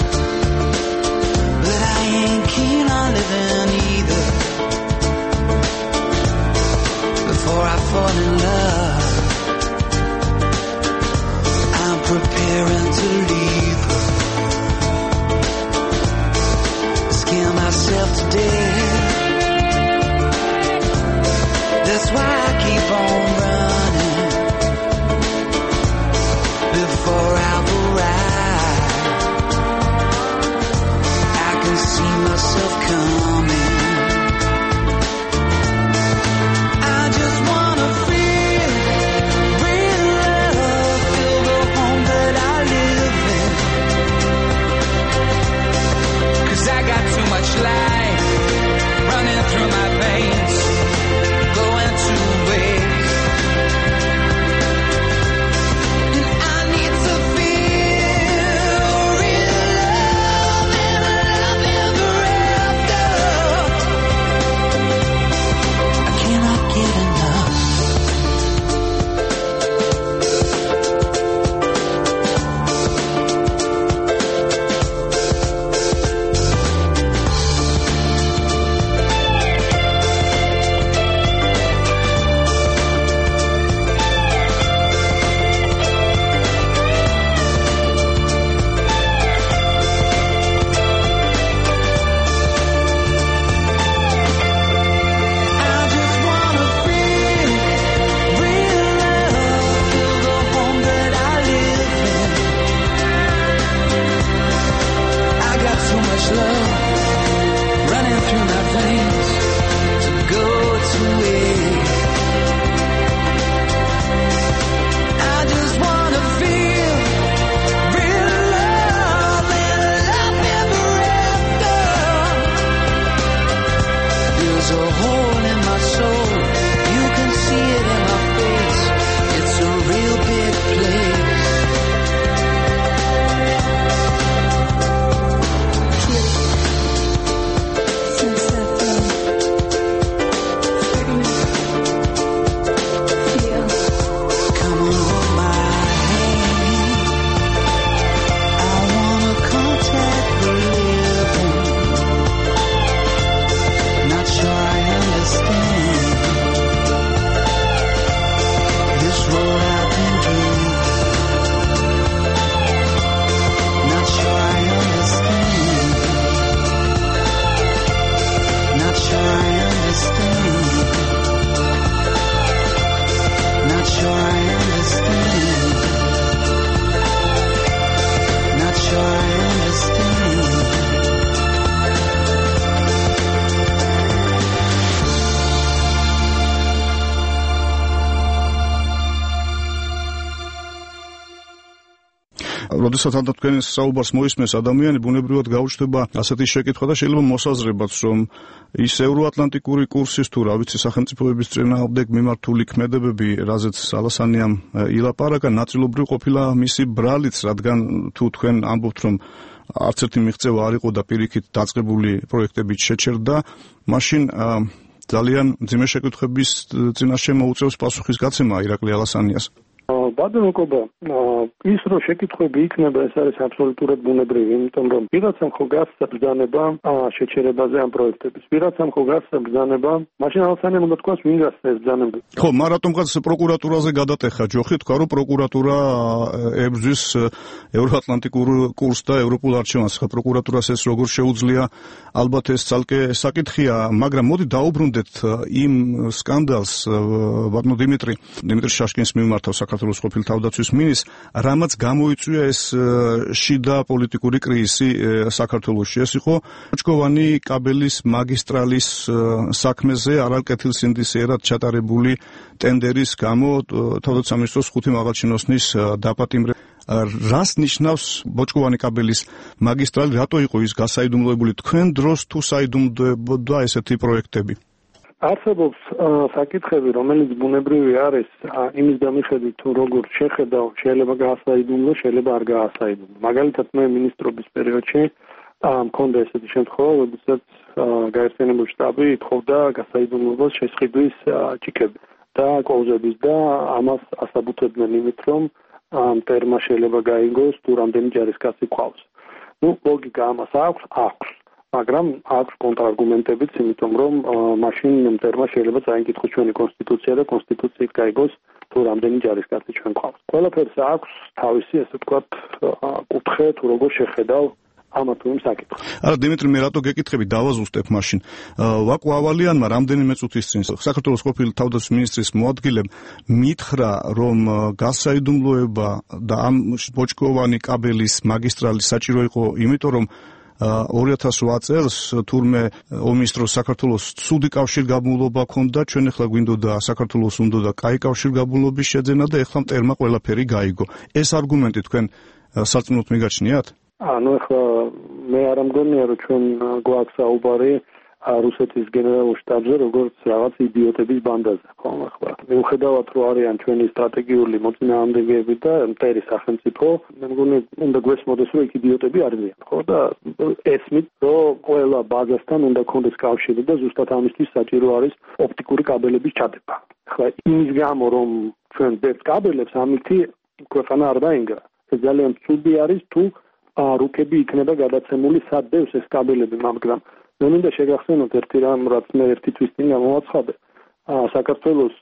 but I ain't keen on living either. Before I fall in love, I'm preparing to leave her. Scare myself to death. როდესაც ამ თქვენ საუბარს მოისმენს ადამიანი, ბუნებრივად გაუჩნდება ასეთი შეკითხვა და შეიძლება მოსაზრებაც, რომ ის ევროატლანტიკური კურსის თუ რა ვიცი სახელმწიფოების წინააღმდეგ მიმართული ქმედებები, რაზეც ალასანიამ ილაპარაკა, ნაწილობრივ ყოფილა მისი ბრალიც, რადგან თუ თქვენ ამბობთ, რომ არც ერთი მიღწევა არ იყო და პირიქით დაწყებული პროექტებით შეჩერდა, მაშინ ძალიან მძიმე შეკითხვების წინაშე მოუწევს პასუხისგაცემა ირაკლი ალასანიას. ბატონო კობა, ის რომ შეკითხვები იქნება, ეს არის აბსოლუტურად ბუნებრივი, იმიტომ რომ ვიღაცამ ხო გასცა ბრძანება შეჩერებაზე ამ პროექტების. ვიღაცამ ხო გასცა ბრძანება, მაშინ ალასანიამ უნდა თქვას, ვინ გასცა ეს ბრძანები. ხო, მაგრამ რატომღაც პროკურატურაზე გადატეხა ჯოხი, თქვა რომ პროკურატურა ებრძვის ევროატლანტიკურ კურსს და ევროპულ არჩევანს. ხა პროკურატურას ეს როგორ შეუძლია? ალბათ ეს ცალკე საკითხია, მაგრამ მოდი დაუბრუნდეთ იმ სკანდალს, ბატონო დიმიტრი, დიმიტრი შაშკინის მიმართავ საქართველოს ყოფილ თავდაცვის მინისტრს, რამაც გამოიწვია ეს შიდა პოლიტიკური კრიზისი საქართველოში. ეს იყო ბოჭკოვანი კაბელის მაგისტრალის საქმეზე არალკეთილსინდისიერად ჩატარებული ტენდერის გამო თავდაცვის სამინისტროს ხუთი მაღალჩინოსნის დაპატიმრება. რას ნიშნავს ბოჭკოვანი კაბელის მაგისტრალი, რატო იყო ის გასაიდუმლოებული თქვენ დროს თუ საიდუმლოებოდა ესეთი პროექტები? არსებობს საკითხები, რომელიც ბუნებრივი არის იმის დამიხედვით, თუ როგორ შეხედავ, შეიძლება გაასაიდუმლო, შეიძლება არ გაასაიდუმლო. მაგალითად, მე მინისტრობის პერიოდში მქონდა ესეთი შემთხვევა, როდესაც გაერთიანებული შტაბი ითხოვდა გასაიდუმლოს შესყიდვის ჭიქები და კოლზების და ამას ასაბუთებდნენ იმით, რომ მტერმა შეიძლება გაიგოს, თუ რამდენი ჯარისკაცი ყავს. ნუ ლოგიკა ამას აქვს, აქვს. მაგრამ აქვს კონტრარგუმენტებიც, იმიტომ რომ მაშინ მტერმა შეიძლება წაიკითხოს ჩვენი კონსტიტუცია და კონსტიტუციით გაიგოს, თუ რამდენი ჯარისკაცი ჩვენ ყავს. ყველაფერს აქვს თავისი, ასე ვთქვათ, კუთხე, თუ როგორ შეხედავ ამა თუ იმ საკითხს. არა, დიმიტრი, მე რატო გეკითხები, დავაზუსტებ მაშინ. ვაკო ავალიანმა რამდენიმე წუთის წინ საქართველოს ყოფილი თავდაცვის მინისტრის მოადგილემ მითხრა, რომ გასაიდუმლოება და ამ ბოჭკოვანი კაბელის მაგისტრალი საჭირო იყო, იმიტომ რომ ორი ათას ოთხ წელს თურმე მინისტროს საქართველოს ცუდი კავშირგაბმულობა ჰქონდა, ჩვენ ახლა გვინდოდა საქართველოს უნდოდა კაი კავშირგაბმულობის შეძენა და ახლა მტერმა ყველაფერი გაიგო. ეს არგუმენტი თქვენ სარწმუნოდ მიგაჩნიათ? ანუ ახლა მე არ ამგონია, რომ ჩვენ გვაქვს საუბარი რუსეთის გენერალურ შტაბზე, როგორც რაღაც იდიოტების ბანდაზე, ხო, ახლა. მიუხედავად, რომ არიან ჩვენი სტრატეგიული მოწინააღმდეგეები და მტერი სახელმწიფო, მე მგონი, უნდა გვესმოდეს, რომ იქ იდიოტები არ არიან, ხო, და ესმით, რომ ყველა ბაზასთან უნდა გქონდეს კავშირი და ზუსტად ამისთვის საჭირო არის ოპტიკური კაბელების ჩადება. ახლა იმის გამო, რომ ჩვენ ვდებთ კაბელებს, ამითი ქვეყანა არ დაინგრა. ეს ძალიან ცუდი არის, თუ რუკები იქნება გადაცემული სადევს ეს კაბელები, მაგრამ მე მინდა შეგახსენოთ ერთი რამ, რაც მე ერთი თვის წინ გამოვაცხადე. საქართველოს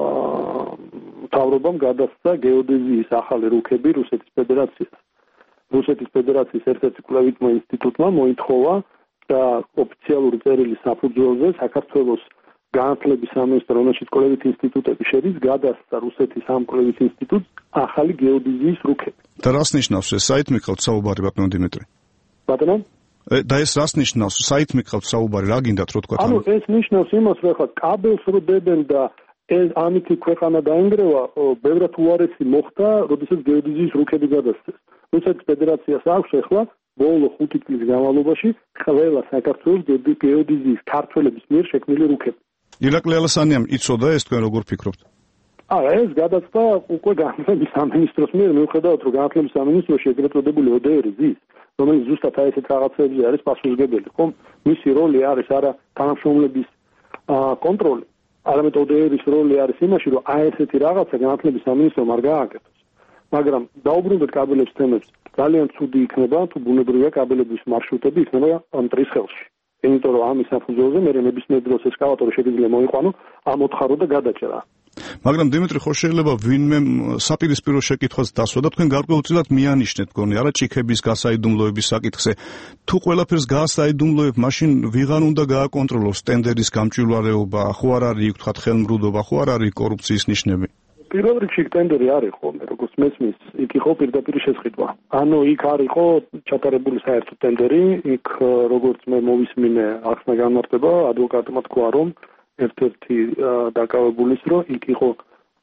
მთავრობამ გადასცა გეოდეზიის ახალი რუკები რუსეთის ფედერაციას. რუსეთის ფედერაციის ერთ-ერთი კვლევითმა ინსტიტუტმა მოითხოვა და ოფიციალური წერილის საფუძველზე საქართველოს განათლების სამინისტრო, რომელშიც კვლევით ინსტიტუტები შედის, გადასცა რუსეთის ამ კვლევით ინსტიტუტს ახალი გეოდეზიის რუკები. და რას ნიშნავს ეს? საით მიყავთ საუბარი, ბატონო დიმიტრი? ბატონო? და ეს რას ნიშნავს? საით მიყავთ საუბარი, რა გინდათ რო თქვა? ანუ ეს ნიშნავს იმას, რომ ახლა კაბელს რო დებენ და ეს ამითი ქვეყანა დაინგრევა, ბევრად უარესი მოხდა, როდესაც გეოდეზიის რუკები გადასცეს. რუსეთის ფედერაციას აქვს ახლა ბოლო ხუთი წლის განმავლობაში ყველა საქართველოს გეოდეზიის ქართველების მიერ შექმნილი რუკები. ირაკლი ალასანიამ იცოდა ეს, თქვენ როგორ ფიქრობთ? არა, ეს გადაწყდა უკვე განათლების სამინისტროს მიერ, მიუხედავად რომ განათლების სამინისტროში ეგრეთ წოდებული ო დე ერი ზის, რომელიც ზუსტად აი ესეთ რაღაცებზე არის პასუხისმგებელი, ხო? მისი როლი არის არა თანამშრომლების კონტროლი, არამედ ო დე ერის როლი არის იმაში, რომ აი ესეთი რაღაცა განათლების სამინისტრომ არ გააკეთოს. მაგრამ დაუბრუნდეთ კაბელებს თემებს, ძალიან ცუდი იქნება, თუ ბუნებრივია კაბელების მარშრუტები იქნება მტრის ხელში. იმიტომ რომ ამის საფუძველზე მე ნებისმიერ დროს ესკალატორი შეიძლება მოიყვანო, ამოთხარო და გადაჭერა. მაგრამ დიმიტრი, ხო შეიძლება ვინმე საპირისპირო შეკითხვას დასვა და თქვენ გარკვეულწილად მიანიშნეთ, გონი, არა ჭიქების გასაიდუმლოების საკითხზე. თუ ყველაფერს გაასაიდუმლოებ, მაშინ ვიღან უნდა გააკონტროლოს ტენდერის გამჭვირვალეობა, ხო არ არის იქ თქვა ხელმრუდობა, ხო არ არის კორუფციის ნიშნები? პირველ რიგში ტენდერი არის ხოლმე, როგორც მესმის, იქ იყო პირდაპირ შესყიდვა. ანუ იქ არ იყო ჩატარებული საერთო ტენდერი, იქ როგორც მე მოვისმინე ახსნა განმარტება, ადვოკატმა თქვა, რომ ერთ-ერთი დაკავებულის, რომ იქ იყო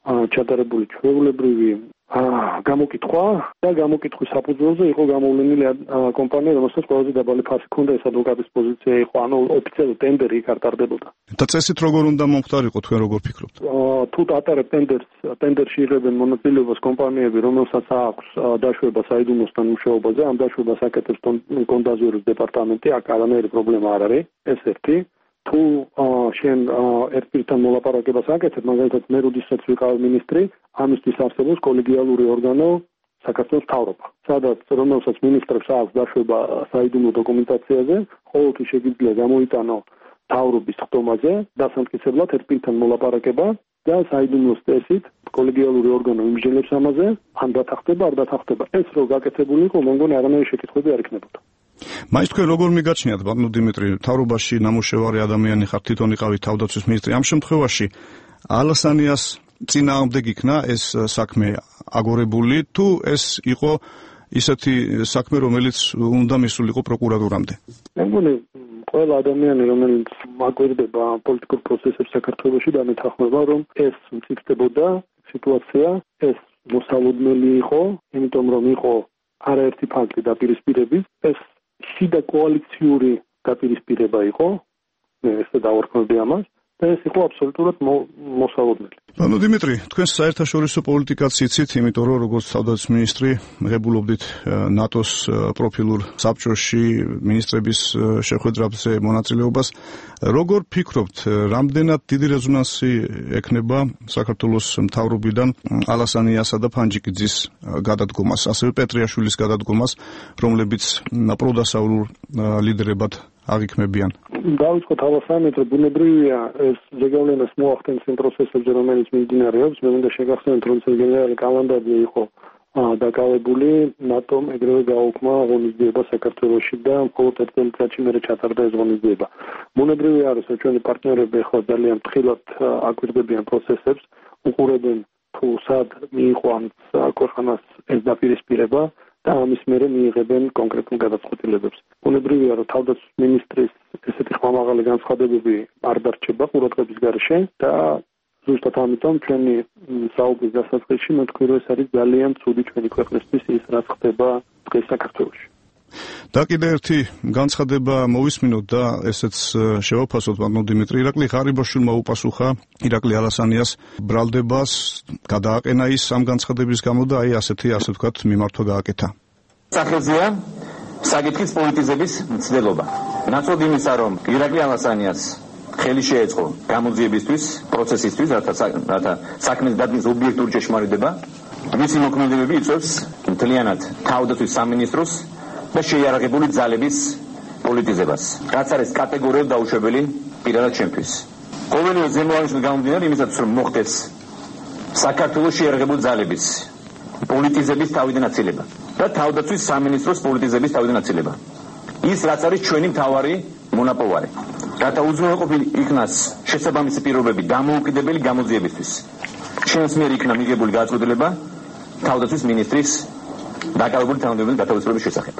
ჩატარებული ჩვეულებრივი გამოკითხვა და გამოკითხვის საფუძველზე იყო გამოვლენილი კომპანია, რომელსაც ყველაზე დაბალი ფასი ჰქონდა, ეს ადვოკატის პოზიცია იყო, ანუ ოფიციალური ტენდერი იქ არ ტარდებოდა. და წესით როგორ უნდა მომხდარიყო, თქვენ როგორ ფიქრობთ? თუ ატარებ ტენდერს, ტენდერში იღებენ მონაწილეობას კომპანიები, რომელსაც აქვს დაშვება საიდუმლოსთან მუშაობაზე, ამ დაშვებას აკეთებს კონდაზვეროს დეპარტამენტი, აქ არანაირი პრობლემა არ არის, ეს ერთი. თუ შენ ერთ პირთან მოლაპარაკებას აკეთებ, მაგალითად მე როდესაც ვიყავ მინისტრი, ამისთვის არსებობს კოლეგიალური ორგანო საქართველოს მთავრობა, სადაც რომელსაც მინისტრებს აქვს დაშვება საიდუმლო დოკუმენტაციაზე, ყოველთვის შეგიძლია გამოიტანო მთავრობის ხდომაზე, დასამტკიცებლად ერთ პირთან მოლაპარაკება და საიდუმლოს წესით კოლეგიალური ორგანო იმსჯელებს ამაზე, ან დათანხმდება, არ დათანხმდება. ეს რო გაკეთებული იყო, მოგონი არანაირი შეკითხვები არ იქნებოდა. მაინც თქვენ როგორ მიგაჩნიათ, ბატონო დიმიტრი, მთავრობაში ნამუშევარი ადამიანი ხართ, თვითონ იყავით თავდაცვის მინისტრი. ამ შემთხვევაში ალასანიას წინააღმდეგ იქნა ეს საქმე აგორებული, თუ ეს იყო ისეთი საქმე, რომელიც უნდა მისულიყო პროკურატურამდე? მე მგონი ყველა ადამიანი, რომელიც მაგვირდება პოლიტიკურ პროცესებს საქართველოში და მეთანხმება, რომ ეს მცირდებოდა სიტუაცია, ეს მოსალოდნელი იყო, იმიტომ რომ იყო არაერთი ფაქტი დაპირისპირების, ეს შიდა კოალიციური დაპირისპირება იყო, მე ესე დავარქმევდი ამას, და ეს იყო აბსოლუტურად მოსალოდნელი. ბატონო დიმიტრი, თქვენ საერთაშორისო პოლიტიკაც იცით, იმიტომ რომ როგორც თავდაცვის მინისტრი ღებულობდით ნატოს პროფილურ საბჭოში მინისტრების შეხვედრებზე მონაწილეობას. როგორ ფიქრობთ, რამდენად დიდი რეზონანსი ექნება საქართველოს მთავრობიდან ალასანიასა და ფანჯიკიძის გადადგომას, ასევე პეტრიაშვილის გადადგომას, რომლებიც პროდასავლურ ლიდერებად აღიქმებიან? დავიწყოთ ალასანიით, რომ ბუნებრივია ეს ზეგავლენას მოახდენს იმ პროცესებზე, რომელიც მიმდინარეობს. მე უნდა შეგახსენოთ, რომ გენერალი კალანდაძე იყო დაკავებული ნატომ ეგრევე გააუქმა ღონისძიება საქართველოში და მხოლოდ ერთ წელიწადში მერე ჩატარდა ეს ღონისძიება. ბუნებრივი არის, რომ ჩვენი პარტნიორები ახლა ძალიან ფრთხილად აკვირდებიან პროცესებს, უყურებენ თუ სად მიიღო ამ ქვეყანას ეს დაპირისპირება და ამის მერე მიიღებენ კონკრეტულ გადაწყვეტილებებს. ბუნებრივია, რომ თავდაცვის მინისტრის ესეთი ხმამაღალი განცხადებები არ დარჩება ყურადღების გარეშე და ზუსტად ამიტომ ჩვენი საუბრის დასაწყისში მეთქვი, რომ ეს არის ძალიან ცუდი ჩვენი ქვეყნისთვის ის, რაც ხდება დღეს საქართველოში. და კიდე ერთი განცხადება მოვისმინოთ და ესეც შევაფასოთ, ბატონო დიმიტრი. ირაკლი ღარიბაშვილმა უპასუხა ირაკლი ალასანიას ბრალდებას, გადააყენა ის ამ განცხადების გამო და აი ასეთი, ასე ვთქვათ, მიმართვა გააკეთა. სახელზეა საკითხის პოლიტიზების მცდელობა. ნაცვლად იმისა, რომ ირაკლი ალასანიას ხელი შეეწყო გამოძიებისთვის, პროცესისთვის, რათა საქმის დადგმის ობიექტური ჭეშმარიტება, მისი მოქმედებები იწვევს მთლიანად თავდაცვის სამინისტროს და შეიარაღებული ძალების პოლიტიზებას, რაც არის კატეგორიულად დაუშვებელი პირადად ჩემთვის. ყოველივე ზემოაღნიშნულ გამომდინარე იმისათვის, რომ მოხდეს საქართველოს შეიარაღებული ძალების პოლიტიზების თავიდან აცილება და თავდაცვის სამინისტროს პოლიტიზების თავიდან აცილება. ის რაც არის ჩვენი მთავარი მონაპოვარი. რათა უზრუნველყოფილი იქნას შესაბამისი პირობები დამოუკიდებელი გამოძიებისთვის. ჩვენს მიერ იქნა მიღებული გადაწყვეტილება თავდაცვის მინისტრის დაკავებული თანამდებობის გათავისუფლების შესახებ.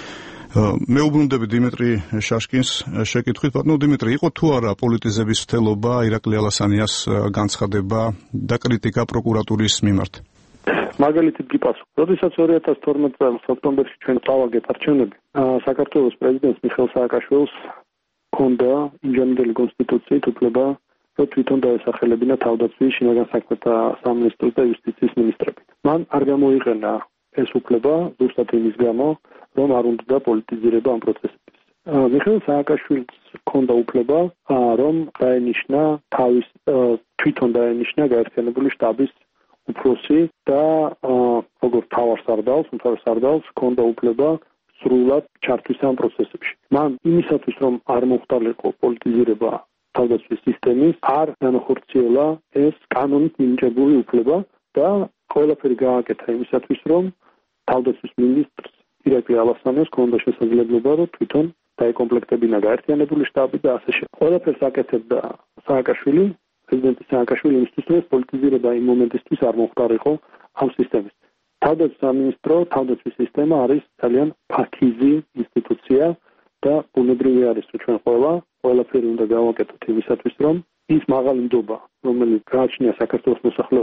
მეუბრუნდები დიმიტრი შაშკინს შეკითხვით. ბატონო დიმიტრი, იყო თუ არა პოლიტიზების მცდელობა ირაკლი ალასანიას განცხადება და კრიტიკა პროკურატურის მიმართ? მაგალითად გიპასუხ. როდესაც ორი ათას თორმეტ წელს ოქტომბერში ჩვენ წავაგეთ არჩევნები, საქართველოს პრეზიდენტს მიხეილ სააკაშვილს ჰქონდა იმჟამინდელი კონსტიტუციით უფლება, რომ თვითონ დაესახელებინა თავდაცვის, შინაგან საქმეთა სამინისტროს და იუსტიციის მინისტრები. მან არ გამოიყენა ეს უფლება ზუსტად იმის გამო, რომ არ უნდა პოლიტიზირება ამ პროცესების. მიხეილ სააკაშვილს ჰქონდა უფლება, რომ დაენიშნა თავის თვითონ დაენიშნა გაერთიანებული შტაბის უფროსი და როგორც მთავარსარდალს, მთავარსარდალს ჰქონდა უფლება სრულად ჩართვის ამ პროცესებში. მან იმისათვის, რომ არ მოხდარიყო პოლიტიზირება თავდაცვის სისტემის, არ განახორციელა ეს კანონით მინიჭებული უფლება და ყველაფერი გააკეთა იმისათვის, რომ თავდაცვის მინისტრს ირაკლი ალასანიას ჰქონდა შესაძლებლობა, რომ თვითონ დაეკომპლექტებინა გაერთიანებული შტაბი და ასე შემდეგ. ყველაფერს აკეთებდა სააკაშვილი, პრეზიდენტი სააკაშვილი იმისთვის, რომ პოლიტიზირება იმ მომენტისთვის არ მოხდარიყო ამ სისტემის. თავდაცვის სამინისტრო, თავდაცვის სისტემა არის ძალიან ფაქიზი ინსტიტუცია და ბუნებრივი არის, რომ ჩვენ ყველა ყველაფერი უნდა გავაკეთოთ იმისათვის, რომ ის მაღალი ნდობა, რომელიც გააჩნია საქართველოს მოსახლეობას,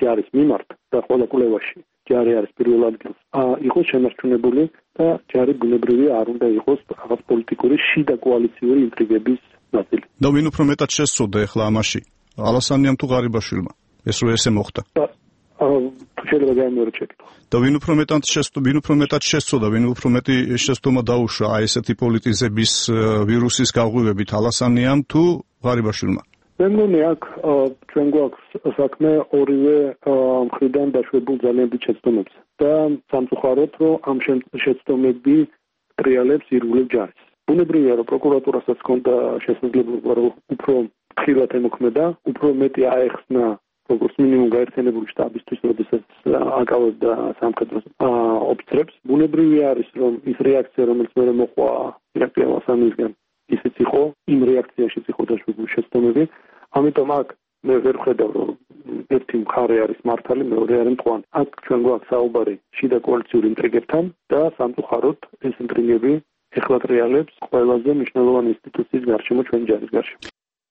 ჯარის მიმართ და ყველა კვლევაში ჯარი არის პირველ ადგილს, იყოს შენარჩუნებული და ჯარი ბუნებრივია არ უნდა იყოს რაღაც პოლიტიკური შიდა კოალიციური ინტრიგების ნაწილი. და ვინ უფრო მეტად შესწოდა ახლა ამაში? ალასანიამ თუ ღარიბაშვილმა? ეს რო ესე მოხდა. თუ შეიძლება გამეორე შეკითხვა. და ვინ უფრო მეტად შესწოდა, ვინ უფრო მეტად შესწოდა, ვინ უფრო მეტი შეცდომა დაუშვა აი ესეთი პოლიტიზების ვირუსის გაღვივებით ალასანიამ თუ ღარიბაშვილმა? მე მგონი აქ ჩვენ გვაქვს საქმე ორივე მხრიდან დაშვებულ ძალიან დიდ შეცდომებს და სამწუხაროდ რომ ამ შეცდომები ტრიალებს ირგვლივ ჯარის. ბუნებრივია რომ პროკურატურასაც ჰქონდა შესაძლებლობა რომ უფრო ხილად ემოქმედა, უფრო მეტი აეხსნა როგორც მინიმუმ გაერთიანებული შტაბისთვის, როდესაც აკავებდა სამხედრო ოფიცრებს. ბუნებრივი არის რომ ის რეაქცია, რომელიც მე მოყვა ირაკლი ალასანიისგან, ისიც იყო, იმ რეაქციაშიც იყო დაშვებული შეცდომები. ამიტომ აქ მე ვერ ვხედავ რომ ერთი მხარე არის მართალი, მეორე არის მტყვანი. აქ ჩვენ გვაქვს საუბარი შიდა კოალიციური ინტრიგებთან და სამწუხაროდ ეს ინტრიგები ეხლა ტრიალებს ყველაზე მნიშვნელოვანი ინსტიტუციის გარშემო ჩვენი ჯარის გარშემო.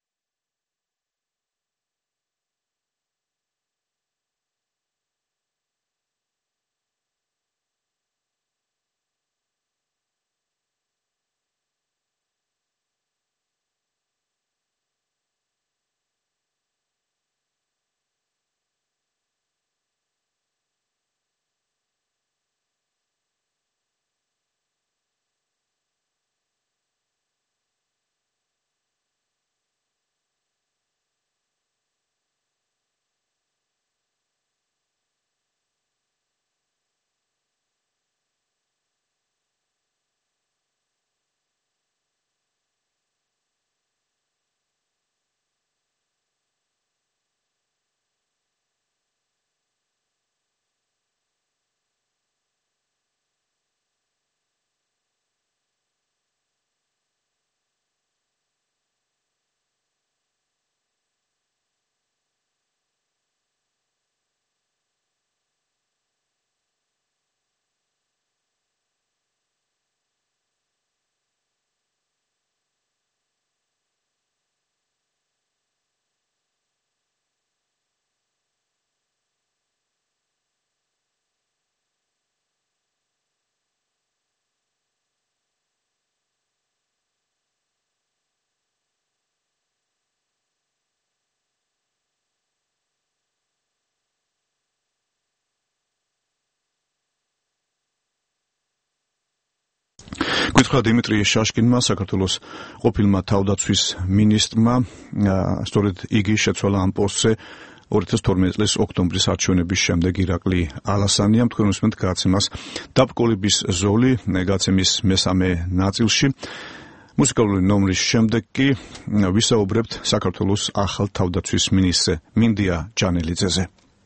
გითხრა დიმიტრი შაშკინმა, საქართველოს ყოფილმა თავდაცვის მინისტრმა, სწორედ იგი შეცვალა ამ პოსტზე ორი ათას თორმეტი წლის ოქტომბრის არჩევნების შემდეგ ირაკლი ალასანიამ. თქვენ უსმენთ გადაცემას დაბკოლების ზოლი, გადაცემის მესამე ნაწილში. მუსიკალური ნომრის შემდეგ კი ვისაუბრებთ საქართველოს ახალ თავდაცვის მინისტრზე მინდია ჯანელიძეზე.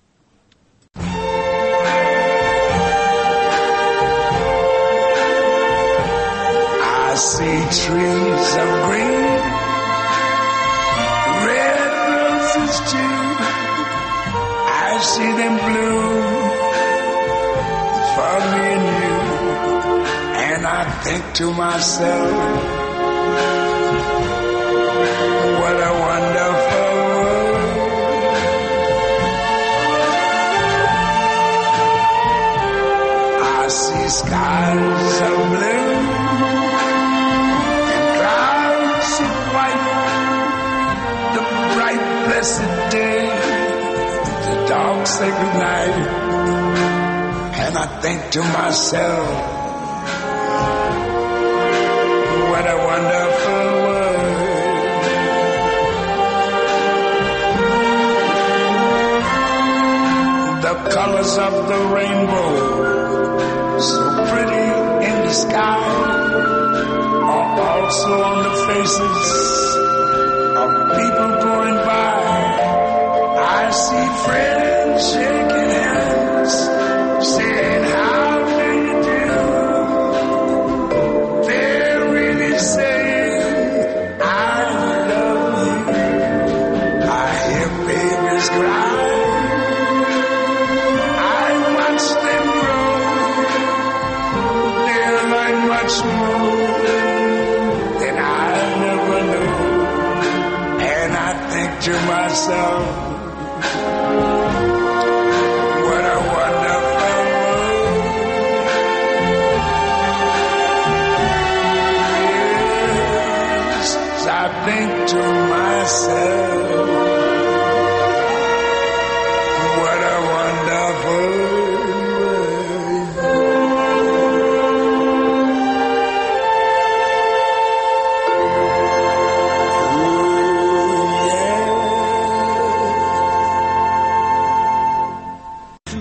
I see trees of green, red roses too. I see them bloom for me and you. And I think to myself, what a wonderful world. I see skies of blue, blessed day, the dark sacred night, and I think to myself, what a wonderful world. The colors of the rainbow, so pretty in the sky, are also on the faces of people going by. I see friends shaking hands, saying, how do you do? They're really saying, I love you. I hear babies cry, I watch them grow. They learn much more than I never knew. And I think to myself,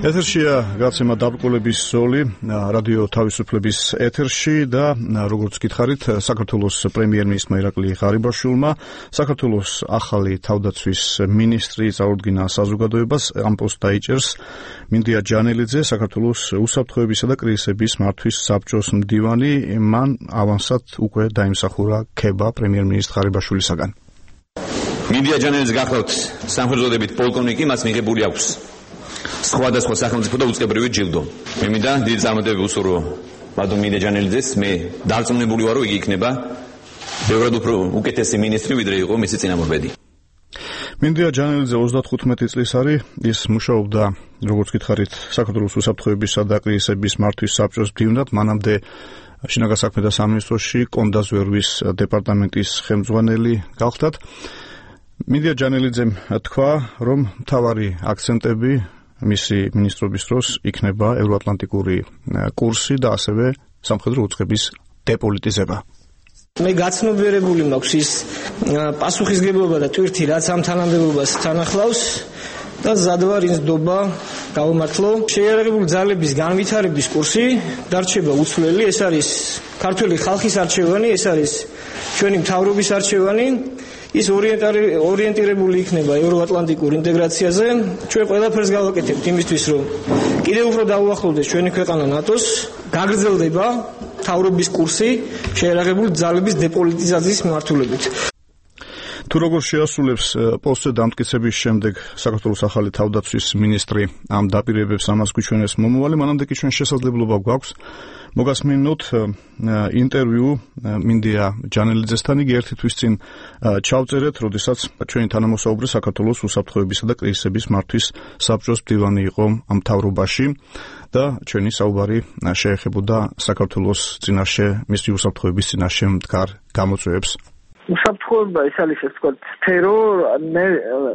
ეთერშია გაცემა დაბრკოლების ზოლი რადიო თავისუფლების ეთერში და როგორც გითხარით საქართველოს პრემიერ-მინისტრმა ირაკლი ღარიბაშვილმა საქართველოს ახალი თავდაცვის მინისტრი წარუდგინა საზოგადოებას ამ პოსტს დაიჭერს მინდია ჯანელიძე საქართველოს უსაფრთხოებისა და კრიზისების მართვის საბჭოს მდივანი მან ავანსად უკვე დაიმსახურა ქება პრემიერ-მინისტრ ღარიბაშვილისაგან მინდია ჯანელიძე გახლავთ სამხედროდებით პოლკოვნიკი მას მიღებული აქვს სხვადასხვა სახელმწიფო და უწყებრივი ჯილდო. მე მინდა დიდი წარმატებები უსურვო ბატონ მინდია ჯანელიძეს. მე დარწმუნებული ვარ, რომ იგი იქნება ბევრად უფრო უკეთესი მინისტრი, ვიდრე იყო მისი წინამორბედი. მინდია ჯანელიძე ოცდათხუთმეტი წლის არის, ის მუშაობდა, როგორც გითხარით, საქართველოს უსაფრთხოებისა და კრიზისების მართვის საბჭოს მდივნად, მანამდე შინაგან საქმეთა სამინისტროში კონდაზვერვის დეპარტამენტის ხელმძღვანელი გახდათ. მინდია ჯანელიძემ თქვა, რომ მთავარი აქცენტები მისი მინისტრობის დროს იქნება ევროატლანტიკური კურსი და ასევე სამხედრო უწყების დეპოლიტიზება. მე გაცნობიერებული მაქვს ის პასუხისგებლობა და ტვირთი, რაც ამ თანამდებობას თანახლავს და ზადვარ ინსდობა გავმართლო. შეიარაღებული ძალების განვითარების კურსი დარჩება უცვლელი, ეს არის ქართული ხალხის არჩევანი, ეს არის ჩვენი მთავრობის არჩევანი. ის ორიენტირებული იქნება ევროატლანტიკურ ინტეგრაციაზე. ჩვენ ყველაფერს გავაკეთებთ იმისთვის, რომ კიდევ უფრო დაუახლოვდეს ჩვენი ქვეყანა ნატოს, გაგრძელდება მთავრობის კურსი შეიარაღებული ძალების დეპოლიტიზაციის მიმართულებით. თუ როგორ შეასრულებს პოსტზე დამტკიცების შემდეგ საქართველოს ახალი თავდაცვის მინისტრი ამ დაპირებებს ამას გვიჩვენებს მომავალი, მანამდე კი ჩვენ შესაძლებლობა გვაქვს მოგასმინოთ ინტერვიუ მინდია ჯანელიძესთან. იგი ერთი თვის წინ ჩავწერეთ, როდესაც ჩვენი თანამოსაუბრე საქართველოს უსაფრთხოებისა და კრიზისების მართვის საბჭოს მდივანი იყო ამ მთავრობაში და ჩვენი საუბარი შეეხებოდა საქართველოს წინაშე, მისი უსაფრთხოების წინაშე მდგარ გამოწვევებს. უსაფრთხოება ეს არის ეს თქვა სფერო, მე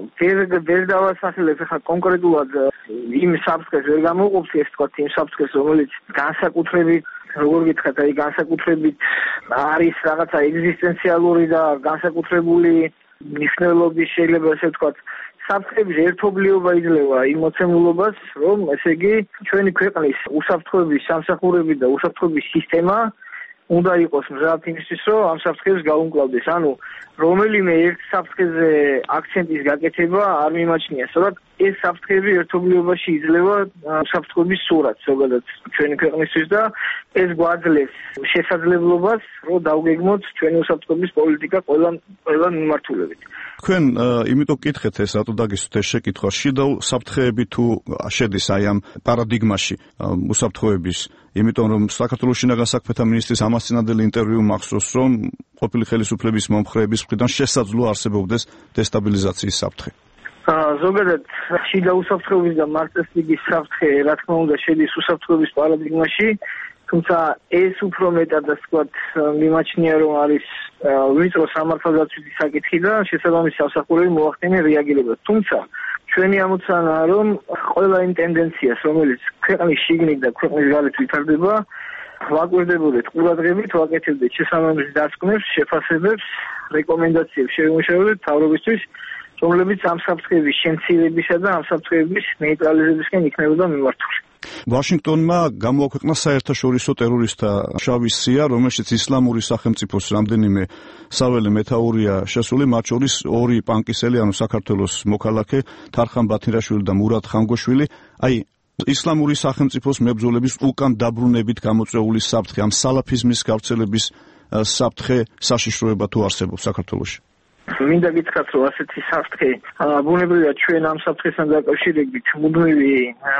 ვერ დავასახელებ ხა კონკრეტულად იმ საფრთხეს ვერ გამოყოფს ეს თქვა იმ საფრთხეს, რომელიც განსაკუთრებით როგორ გითხრათ, აი განსაკუთრებით არის რაღაცა ეგზისტენციალური და განსაკუთრებული მნიშვნელობის შეიძლება ესე ვთქვათ საფრთხების ერთობლიობა იძლევა იმ მოცემულობას, რომ ესე იგი ჩვენი ქვეყნის უსაფრთხოების სამსახურები და უსაფრთხოების სისტემა უნდა იყოს მზად იმისთვის, რომ ამ საფრთხეს გაუმკლავდეს. ანუ რომელიმე ერთ საფრთხეზე აქცენტის გაკეთება არ მიმაჩნია, სწორად ეს საფრთხეები ერთობლიობაში იძლევა საფრთხების სურათს ზოგადად ჩვენი ქვეყნისთვის და ეს გვაძლევს შესაძლებლობას, რომ დავგეგმოთ ჩვენი უსაფრთხოების პოლიტიკა ყველა ყველა მიმართულებით. თქვენ იმიტომ გკითხეთ ეს რატო დაგისვით ეს შეკითხვა, შიდაუ საფრთხეები თუ შედის აი ამ პარადიგმაში უსაფრთხოების, იმიტომ რომ საქართველოს შინაგან საქმეთა მინისტრის ამას წინანდელი ინტერვიუ მახსოვს, რომ ყოფილი ხელისუფლების მომხრეების მხრიდან შესაძლოა არსებობდეს დესტაბილიზაციის საფრთხე. ზოგადად შიდა უსაფრთხოების და მარტესტიგის საფრთხე, რა თქმა უნდა, შედის უსაფრთხოების პარადიგმაში, თუმცა ეს უფრო მეტად ასე ვთქვათ მიმაჩნია, რომ არის ვიწრო სამართალდაცვითი საკითხი და შესაბამისი სამსახურები მოახდინე რეაგირება. თუმცა ჩვენი ამოცანაა, რომ ყველა იმ ტენდენციას, რომელიც ქვეყნის შიგნით და ქვეყნის გარეთ ვითარდება, ვაკვირდებოდეთ ყურადღებით, ვაკეთებდეთ შესაბამის დასკვნებს, შეფასებებს, რეკომენდაციებს შევიმუშავებდეთ მთავრობისთვის, რომლებიც ამ საფრთხეების შემცირებისა და ამ საფრთხეების ნეიტრალიზებისკენ იქნებოდა მიმართული. ვაშინგტონმა გამოაქვეყნა საერთაშორისო ტერორისტთა შავი სია, რომელშიც ისლამური სახელმწიფოს რამდენიმე საველე მეთაურია შესული, მათ შორის ორი პანკისელი, ანუ საქართველოს მოქალაქე თარხან ბათირაშვილი და მურად ხანგოშვილი. აი ისლამური სახელმწიფოს მებრძოლების უკან დაბრუნებით გამოწვეული საფრთხე, ამ სალაფიზმის გავრცელების საფრთხე საშიშროება თუ არსებობს საქართველოში? მინდა გითხრათ, რომ ასეთი საფრთხე ბუნებრივია ჩვენ ამ საფრთხესთან დაკავშირებით მუდმივი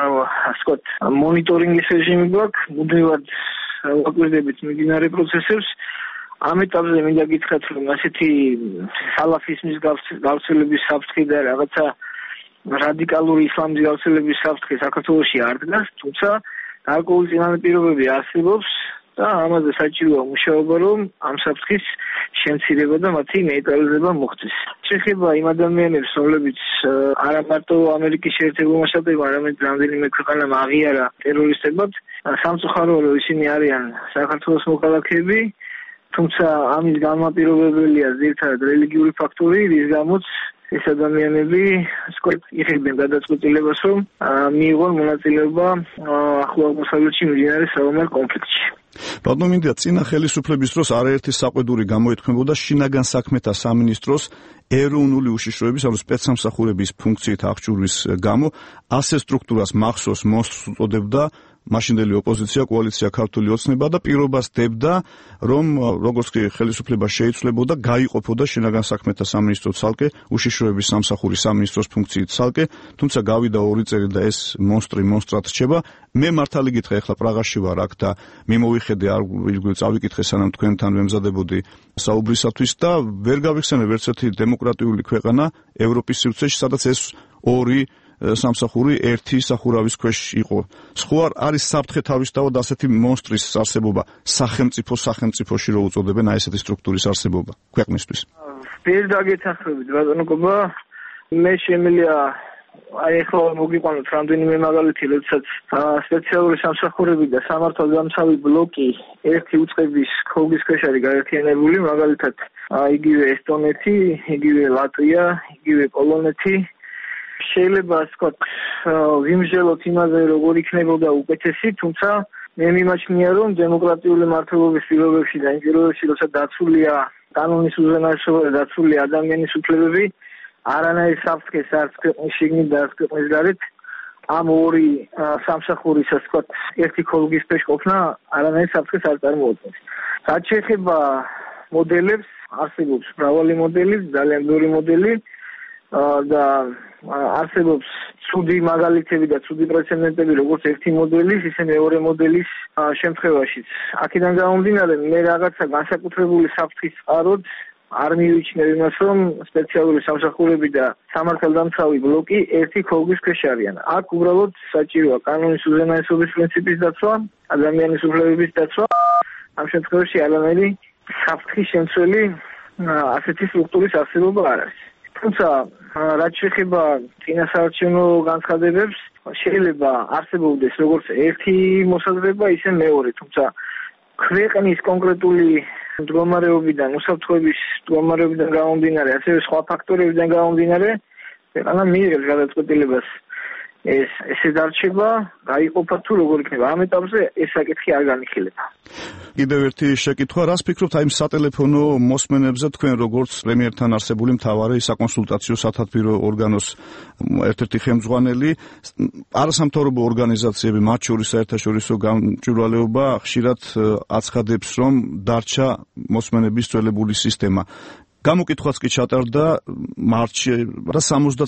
ასე ვთქვათ მონიტორინგის რეჟიმი გვაქვს, მუდმივად ვაკვირდებით მიმდინარე პროცესებს. ამ ეტაპზე მინდა გითხრათ, რომ ასეთი სალაფიზმის გავრცელების საფრთხე და რაღაცა რადიკალური ისლამის გავრცელების საფრთხე საქართველოში არ დგას, თუმცა გარკვეული წინაპირობები არსებობს და ამაზე საჭიროა მუშაობა, რომ ამ საფრთხის შემცირება და მათი ნეიტრალიზება მოხდეს. შეხება იმ ადამიანებს, რომლებიც არა მარტო ამერიკის შეერთებულმა შტატებმა, არამედ რამდენიმე ქვეყანამ აღიარა ტერორისტებად, სამწუხაროა, რომ ისინი არიან საქართველოს მოქალაქეები, თუმცა ამის განმაპირობებელია ძირითადად რელიგიური ფაქტორი, რის გამოც ეს ადამიანები სკოლით იღებენ გადაწყვეტილებას, რომ მიიღონ მონაწილეობა ახლო აღმოსავლეთში მიმდინარე საომარ კონფლიქტში. რადგან მინდა წინა ხელისუფლების დროს არაერთი საყვედური გამოეთქმებოდა შინაგან საქმეთა სამინისტროს ეროვნული უშიშროების, ანუ სპეცსამსახურების ფუნქციით აღჭურვის გამო ასე სტრუქტურას მახსოვს მონსტრს უწოდებდა მაშინდელი ოპოზიცია კოალიცია ქართული ოცნება და პირობას დებდა, რომ როგორც კი ხელისუფლება შეიცვლებოდა, გაიყოფოდა შინაგან საქმეთა სამინისტრო ცალკე, უშიშროების სამსახურის სამინისტროს ფუნქციით ცალკე, თუმცა გავიდა ორი წელი და ეს მონსტრი მონსტრად რჩება. მე მართალი გითხრა, ეხლა პრაღაში ვარ აქ და მიმოვიხედე, არ წავიკითხე სანამ თქვენთან ვემზადებოდი საუბრისათვის და ვერ გავიხსენებ ერთ ერთი დემოკრატიული ქვეყანა ევროპის სივრცეში, სადაც ეს ორი სამსახური ერთი სახურავის ქვეშ იყო. სხვა არის საფრთხე თავისთავად ასეთი მონსტრის არსებობა, სახელმწიფო სახელმწიფოში რო უწოდებენ აი ესეთი სტრუქტურის არსებობა ქვეყნისთვის. ვერ დაგეთანხმებით ბატონო გობა, მე შემიძლია აი ახლა მოგიყვანოთ რამდენიმე მაგალითი, როდესაც სპეციალური სამსახურები და სამართალდამცავი ბლოკი ერთი უწყების ქოლგის ქვეშ არის გაერთიანებული, მაგალითად იგივე ესტონეთი, იგივე ლატვია, იგივე პოლონეთი. შეიძლება თქვა ვიმსჯელოთ იმაზე, როგორ იქნებოდა უკეთესი, თუმცა მე მიმაჩნია, რომ დემოკრატიული მართლობის პირობებში და იმ პირობებში, როცა დაცულია კანონის უზენაესობა და დაცულია ადამიანის უფლებები, არანაირ საფრთხეს არც ქვეყნის შიგნით და არც ქვეყნის გარეთ ამ ორი სამსახურის, ასე ვთქვათ, ერთი ქოლგის ქვეშ ყოფნა არანაირ საფრთხეს არ წარმოადგენს. რაც შეეხება მოდელებს, არსებობს მრავალი მოდელი, ძალიან ბევრი მოდელი და არსებობს ცუდი მაგალითები და ცუდი პრეცედენტები, როგორც ერთი მოდელის, ისე მეორე მოდელის შემთხვევაშიც. აქედან გამომდინარე, მე რაღაცა განსაკუთრებული საფრთხის წყაროდ არ მივიჩნევ იმას, რომ სპეციალური სამსახურები და სამართალდამცავი ბლოკი ერთი ქოლგის ქვეშ არიან. აქ უბრალოდ საჭიროა კანონის უზენაესობის პრინციპის დაცვა, ადამიანის უფლებების დაცვა. ამ შემთხვევაში არანაირი საფრთხის შემცველი ასეთი სტრუქტურის არსებობა არ არის. თუმცა რაც შეეხება წინასაარჩევნო განცხადებებს, შეიძლება არსებობდეს როგორც ერთი მოსაზრება, ისე მეორე, თუმცა ქვეყნის კონკრეტული მდგომარეობიდან, უსაფრთხოების მდგომარეობიდან გამომდინარე, ასევე სხვა ფაქტორებიდან გამომდინარე, ქვეყანა მიიღებს გადაწყვეტილებას ეს ესე დარჩება, გაიყოფა თუ როგორ იქნება. ამ ეტაპზე ეს საკითხი არ განიხილება. კიდევ ერთი შეკითხვა, რას ფიქრობთ აი სატელეფონო მოსმენებზე, თქვენ როგორც პრემიერთან არსებული მთავარი საკონსულტაციო სათათბირო ორგანოს ერთ-ერთი ხელმძღვანელი, არასამთავრობო ორგანიზაციები, მათ შორის საერთაშორისო გამჭვირვალეობა ხშირად აცხადებს, რომ დარჩა მოსმენების ძველებული სისტემა. გამოკითხვაც კი ჩატარდა მარტში და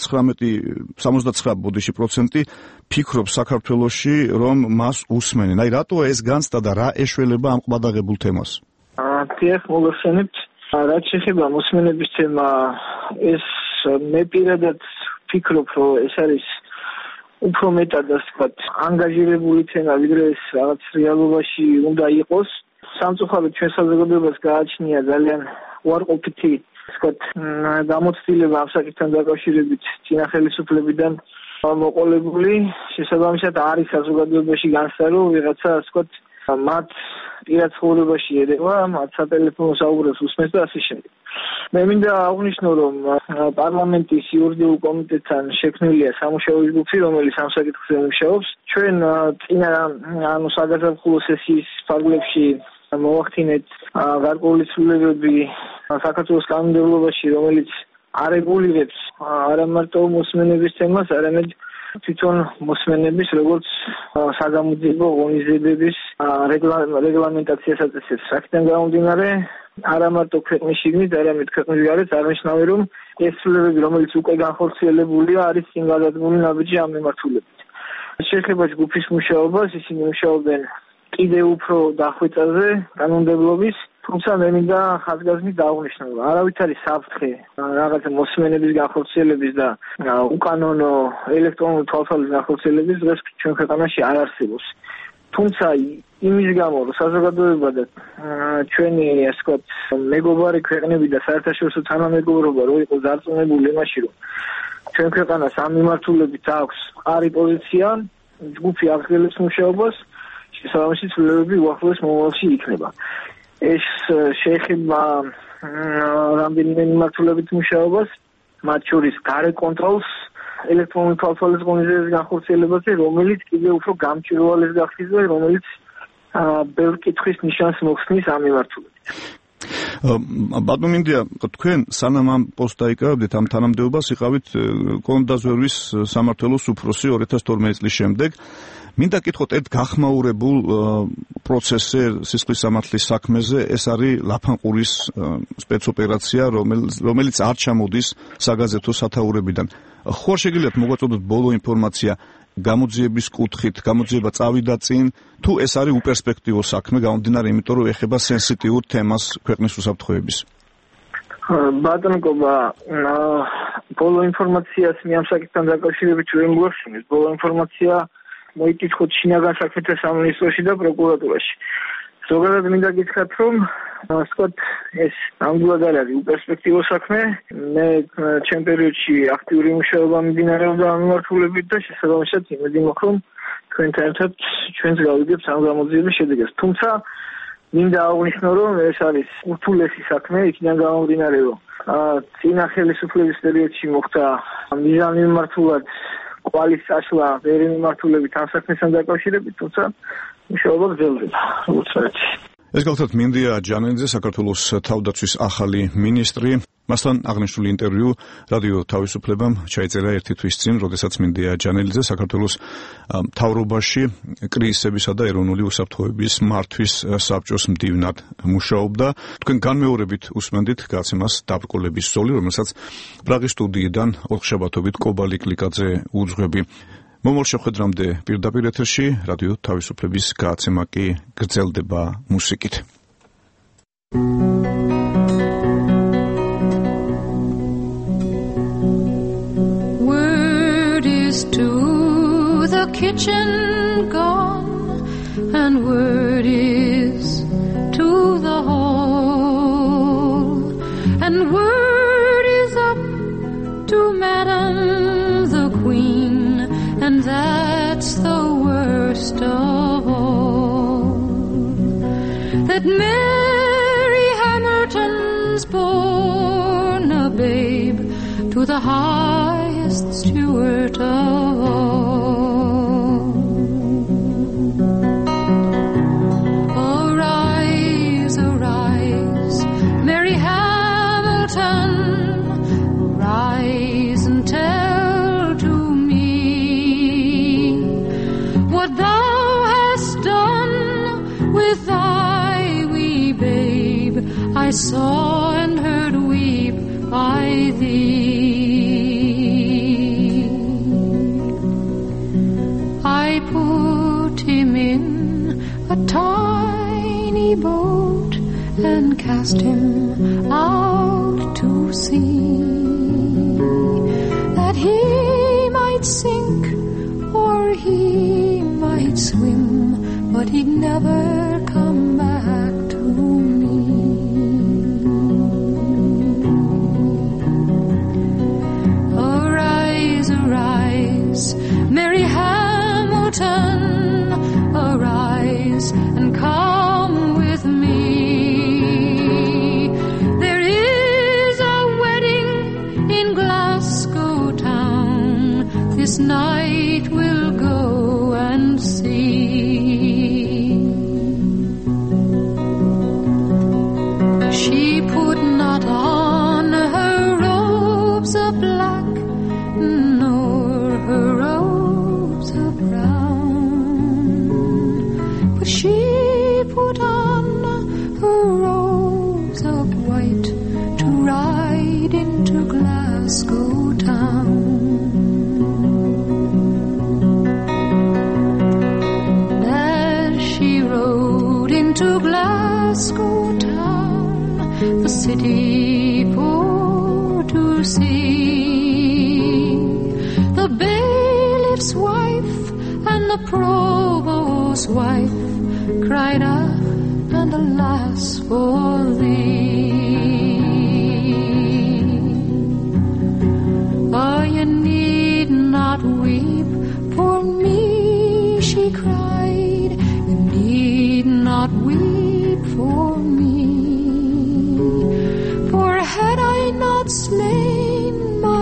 სამოცდათხრამეტი ბოდიში პროცენტი ფიქრობს საქართველოში, რომ მას უსმენენ. აი რატოა ეს განცდა და რა ეშველება ამ ყბადაღებულ თემას? დიახ, მოგახსენებთ, რაც შეეხება მოსმენების თემა, ეს მე პირადად ფიქრობ, რომ ეს არის უფრო მეტად, ასე ვთქვათ, ანგაჟირებული თემა, ვიდრე ეს რაღაც რეალობაში უნდა იყოს. სამწუხაროდ ჩვენ საზოგადოებას გააჩნია ძალიან უარყოფითი, ვთქვათ, გამოცდილება ამ საკითხთან დაკავშირებით წინა ხელისუფლებიდან მოყოლებული. შესაბამისად არის საზოგადოებაში განცდა, რომ ვიღაცა, ვთქვათ, მათ პირად ცხოვრებაში ერევა, მათ სატელეფონო საუბრებს უსმენს და ასე შემდეგ. მე მინდა აღვნიშნო, რომ პარლამენტის იურიდიულ კომიტეტთან შექმნილია სამუშაო ჯგუფი, რომელიც ამ საკითხზე მუშაობს. ჩვენ წინა ანუ საგაზაფხულო სესიის ფარგლებში მოვახდინეთ გარკვეული ცვლილებები საქართველოს კანონმდებლობაში, რომელიც არეგულირებს არა მარტო მოსმენების თემას, არამედ თვითონ მოსმენების როგორც საგამოძიებო ღონისძიებების რეგლამენტაციას აწესებს. აქედან გამომდინარე, არა მარტო ქვეყნის შიგნით, არამედ ქვეყნის გარეთ აღნიშნავი, რომ ეს ცვლილებები, რომელიც უკვე განხორციელებულია, არის წინ გადადგმული ნაბიჯი ამ მიმართულებით. შეეხება ჯგუფის მუშაობას, ისინი მუშაობენ კიდევ უფრო დახვეწაზე კანონმდებლობის, თუმცა მე მინდა ხაზგასმით დააღვნიშნო, რომ არავითარი საფრთხე რაღაცა მოსმენების განხორციელების და უკანონო ელექტრონული თვალსაჩინოს განხორციელების დღეს ჩვენ ქვეყანაში არ არსებობს. თუმცა იმის გამო, რომ საზოგადოება და ჩვენი, ასე ვთქვათ, მეგობარი ქვეყნები და საერთაშორისო თანამეგობრობა რო იყოს დარწმუნებული იმაში, რომ ჩვენ ქვეყანას ამ მიმართულებით აქვს მყარი პოზიცია, ჯგუფი აღგრძელებს მუშაობას, შესაბამისი ცვლილებები უახლოეს მომავალში იქნება. ეს შეეხება რამდენიმე მიმართულებით მუშაობას. მათ შორის გარე კონტროლს ელექტრონული თვალთვალის ღონისძიების განხორციელებაზე, რომელიც კიდევ უფრო გამჭვირვალეს გახდის და რომელიც ბევრ კითხვის ნიშანს მოხსნის ამ მიმართულებით. ბატონო მინდია, თქვენ სანამ ამ პოსტს დაიკავებდით, ამ თანამდებობას იყავით კონდაზვერვის სამმართველოს უფროსი ორი ათას თორმეტი წლის შემდეგ. მინდა კითხოთ ერთ გახმაურებულ პროცესზე, სისხლის სამართლის საქმეზე, ეს არის ლაფანყურის სპეცოპერაცია, რომელიც არ ჩამოდის საგაზეთო სათაურებიდან. ხო არ შეგიძლიათ მოგვაწოდოთ ბოლო ინფორმაცია გამოძიების კუთხით, გამოძიება წავიდა წინ, თუ ეს არის უპერსპექტივო საქმე, გამომდინარე იმიტომ, რომ ეხება სენსიტიურ თემას ქვეყნის უსაფრთხოების. ბატონო კობა, ბოლო ინფორმაციას მე ამ საკითხთან დაკავშირებით ვერ მგვახსენებ. ბოლო ინფორმაცია მოიკითხოთ შინაგან საქმეთა სამინისტროში და პროკურატურაში. ზოგადად მინდა გითხრათ, რომ ასკოთ ეს ნამდვილად არ არის უპერსპექტივო საქმე. მე ჩემ პერიოდში აქტიური მუშაობა მიმდინარეობდა ამ მიმართულებით და შესაბამისად იმედი მაქვს, რომ თქვენთან ერთად ჩვენც გავიგებთ ამ გამოძიების შედეგებს. თუმცა მინდა აღვნიშნო, რომ ეს არის ურთულესი საქმე, იქიდან გამომდინარე, რომ წინა ხელისუფლების პერიოდში მოხდა მიზანი მიმართულად კვალის წაშლა ვერი მიმართულებით ამ საქმესთან დაკავშირებით, თუმცა მუშაობა გრძელდება, როგორც ვიცი. ეს გახლავთ მინდია ჯანელიძე, საქართველოს თავდაცვის ახალი მინისტრი. მასთან აღნიშნული ინტერვიუ რადიო თავისუფლებამ ჩაიწერა ერთი თვის წინ, როდესაც მინდია ჯანელიძე საქართველოს მთავრობაში კრიზისებისა და ეროვნული უსაფრთხოების მართვის საბჭოს მდივნად მუშაობდა. თქვენ განმეორებით უსმენდით გაცემას დაბრკოლების ზოლი, რომელსაც პრაღის სტუდიიდან ოთხშაბათობით კობალი კლიკაძე უძღვები. მომავალ შეხვედრამდე პირდაპირ ეთერში რადიო თავისუფლების გაცემა კი გრძელდება მუსიკით. Word is to the kitchen gone, and word is to the hall, and word is up to Madam the Queen. And that's the worst of all, that Mary Hamilton's born a babe to the highest steward of all. Arise, arise, Mary Hamilton, rise and tell to me what thou hast done with thy wee babe. I saw and heard weep by thee. I put him in a tiny boat and cast him out to sea, that he might sink or he might swim, but he'd never come back to me. Arise, arise, Mary Hamilton, arise and come with me. There is a wedding in Glasgow town this night. We'll go and see. She put not on her robes of black, nor her robes of brown, but she put on her robes of white to ride into Glasgow town. To Glasgow town, the city for to see, the bailiff's wife and the provost's wife cried out, and alas for thee. Oh, you need not weep for me, she cried, you need not weep for me, for had I not slain my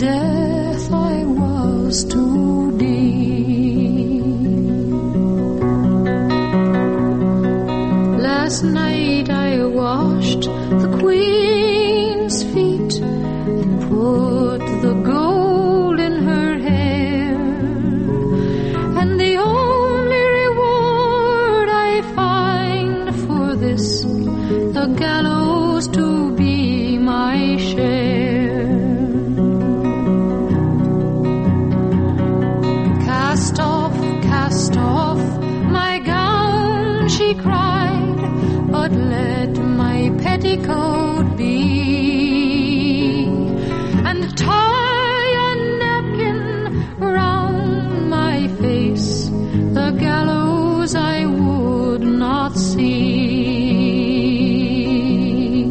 death I was too deep. Last night I washed the Queen's feet and put the gold in her hair, and the only reward I find for this, the gallows to be my share. Cast off, cast off my gown, she cried, but let my petticoat be, and tie a napkin round my face, the gallows I would not see.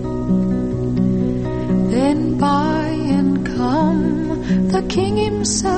Then by and come the king himself,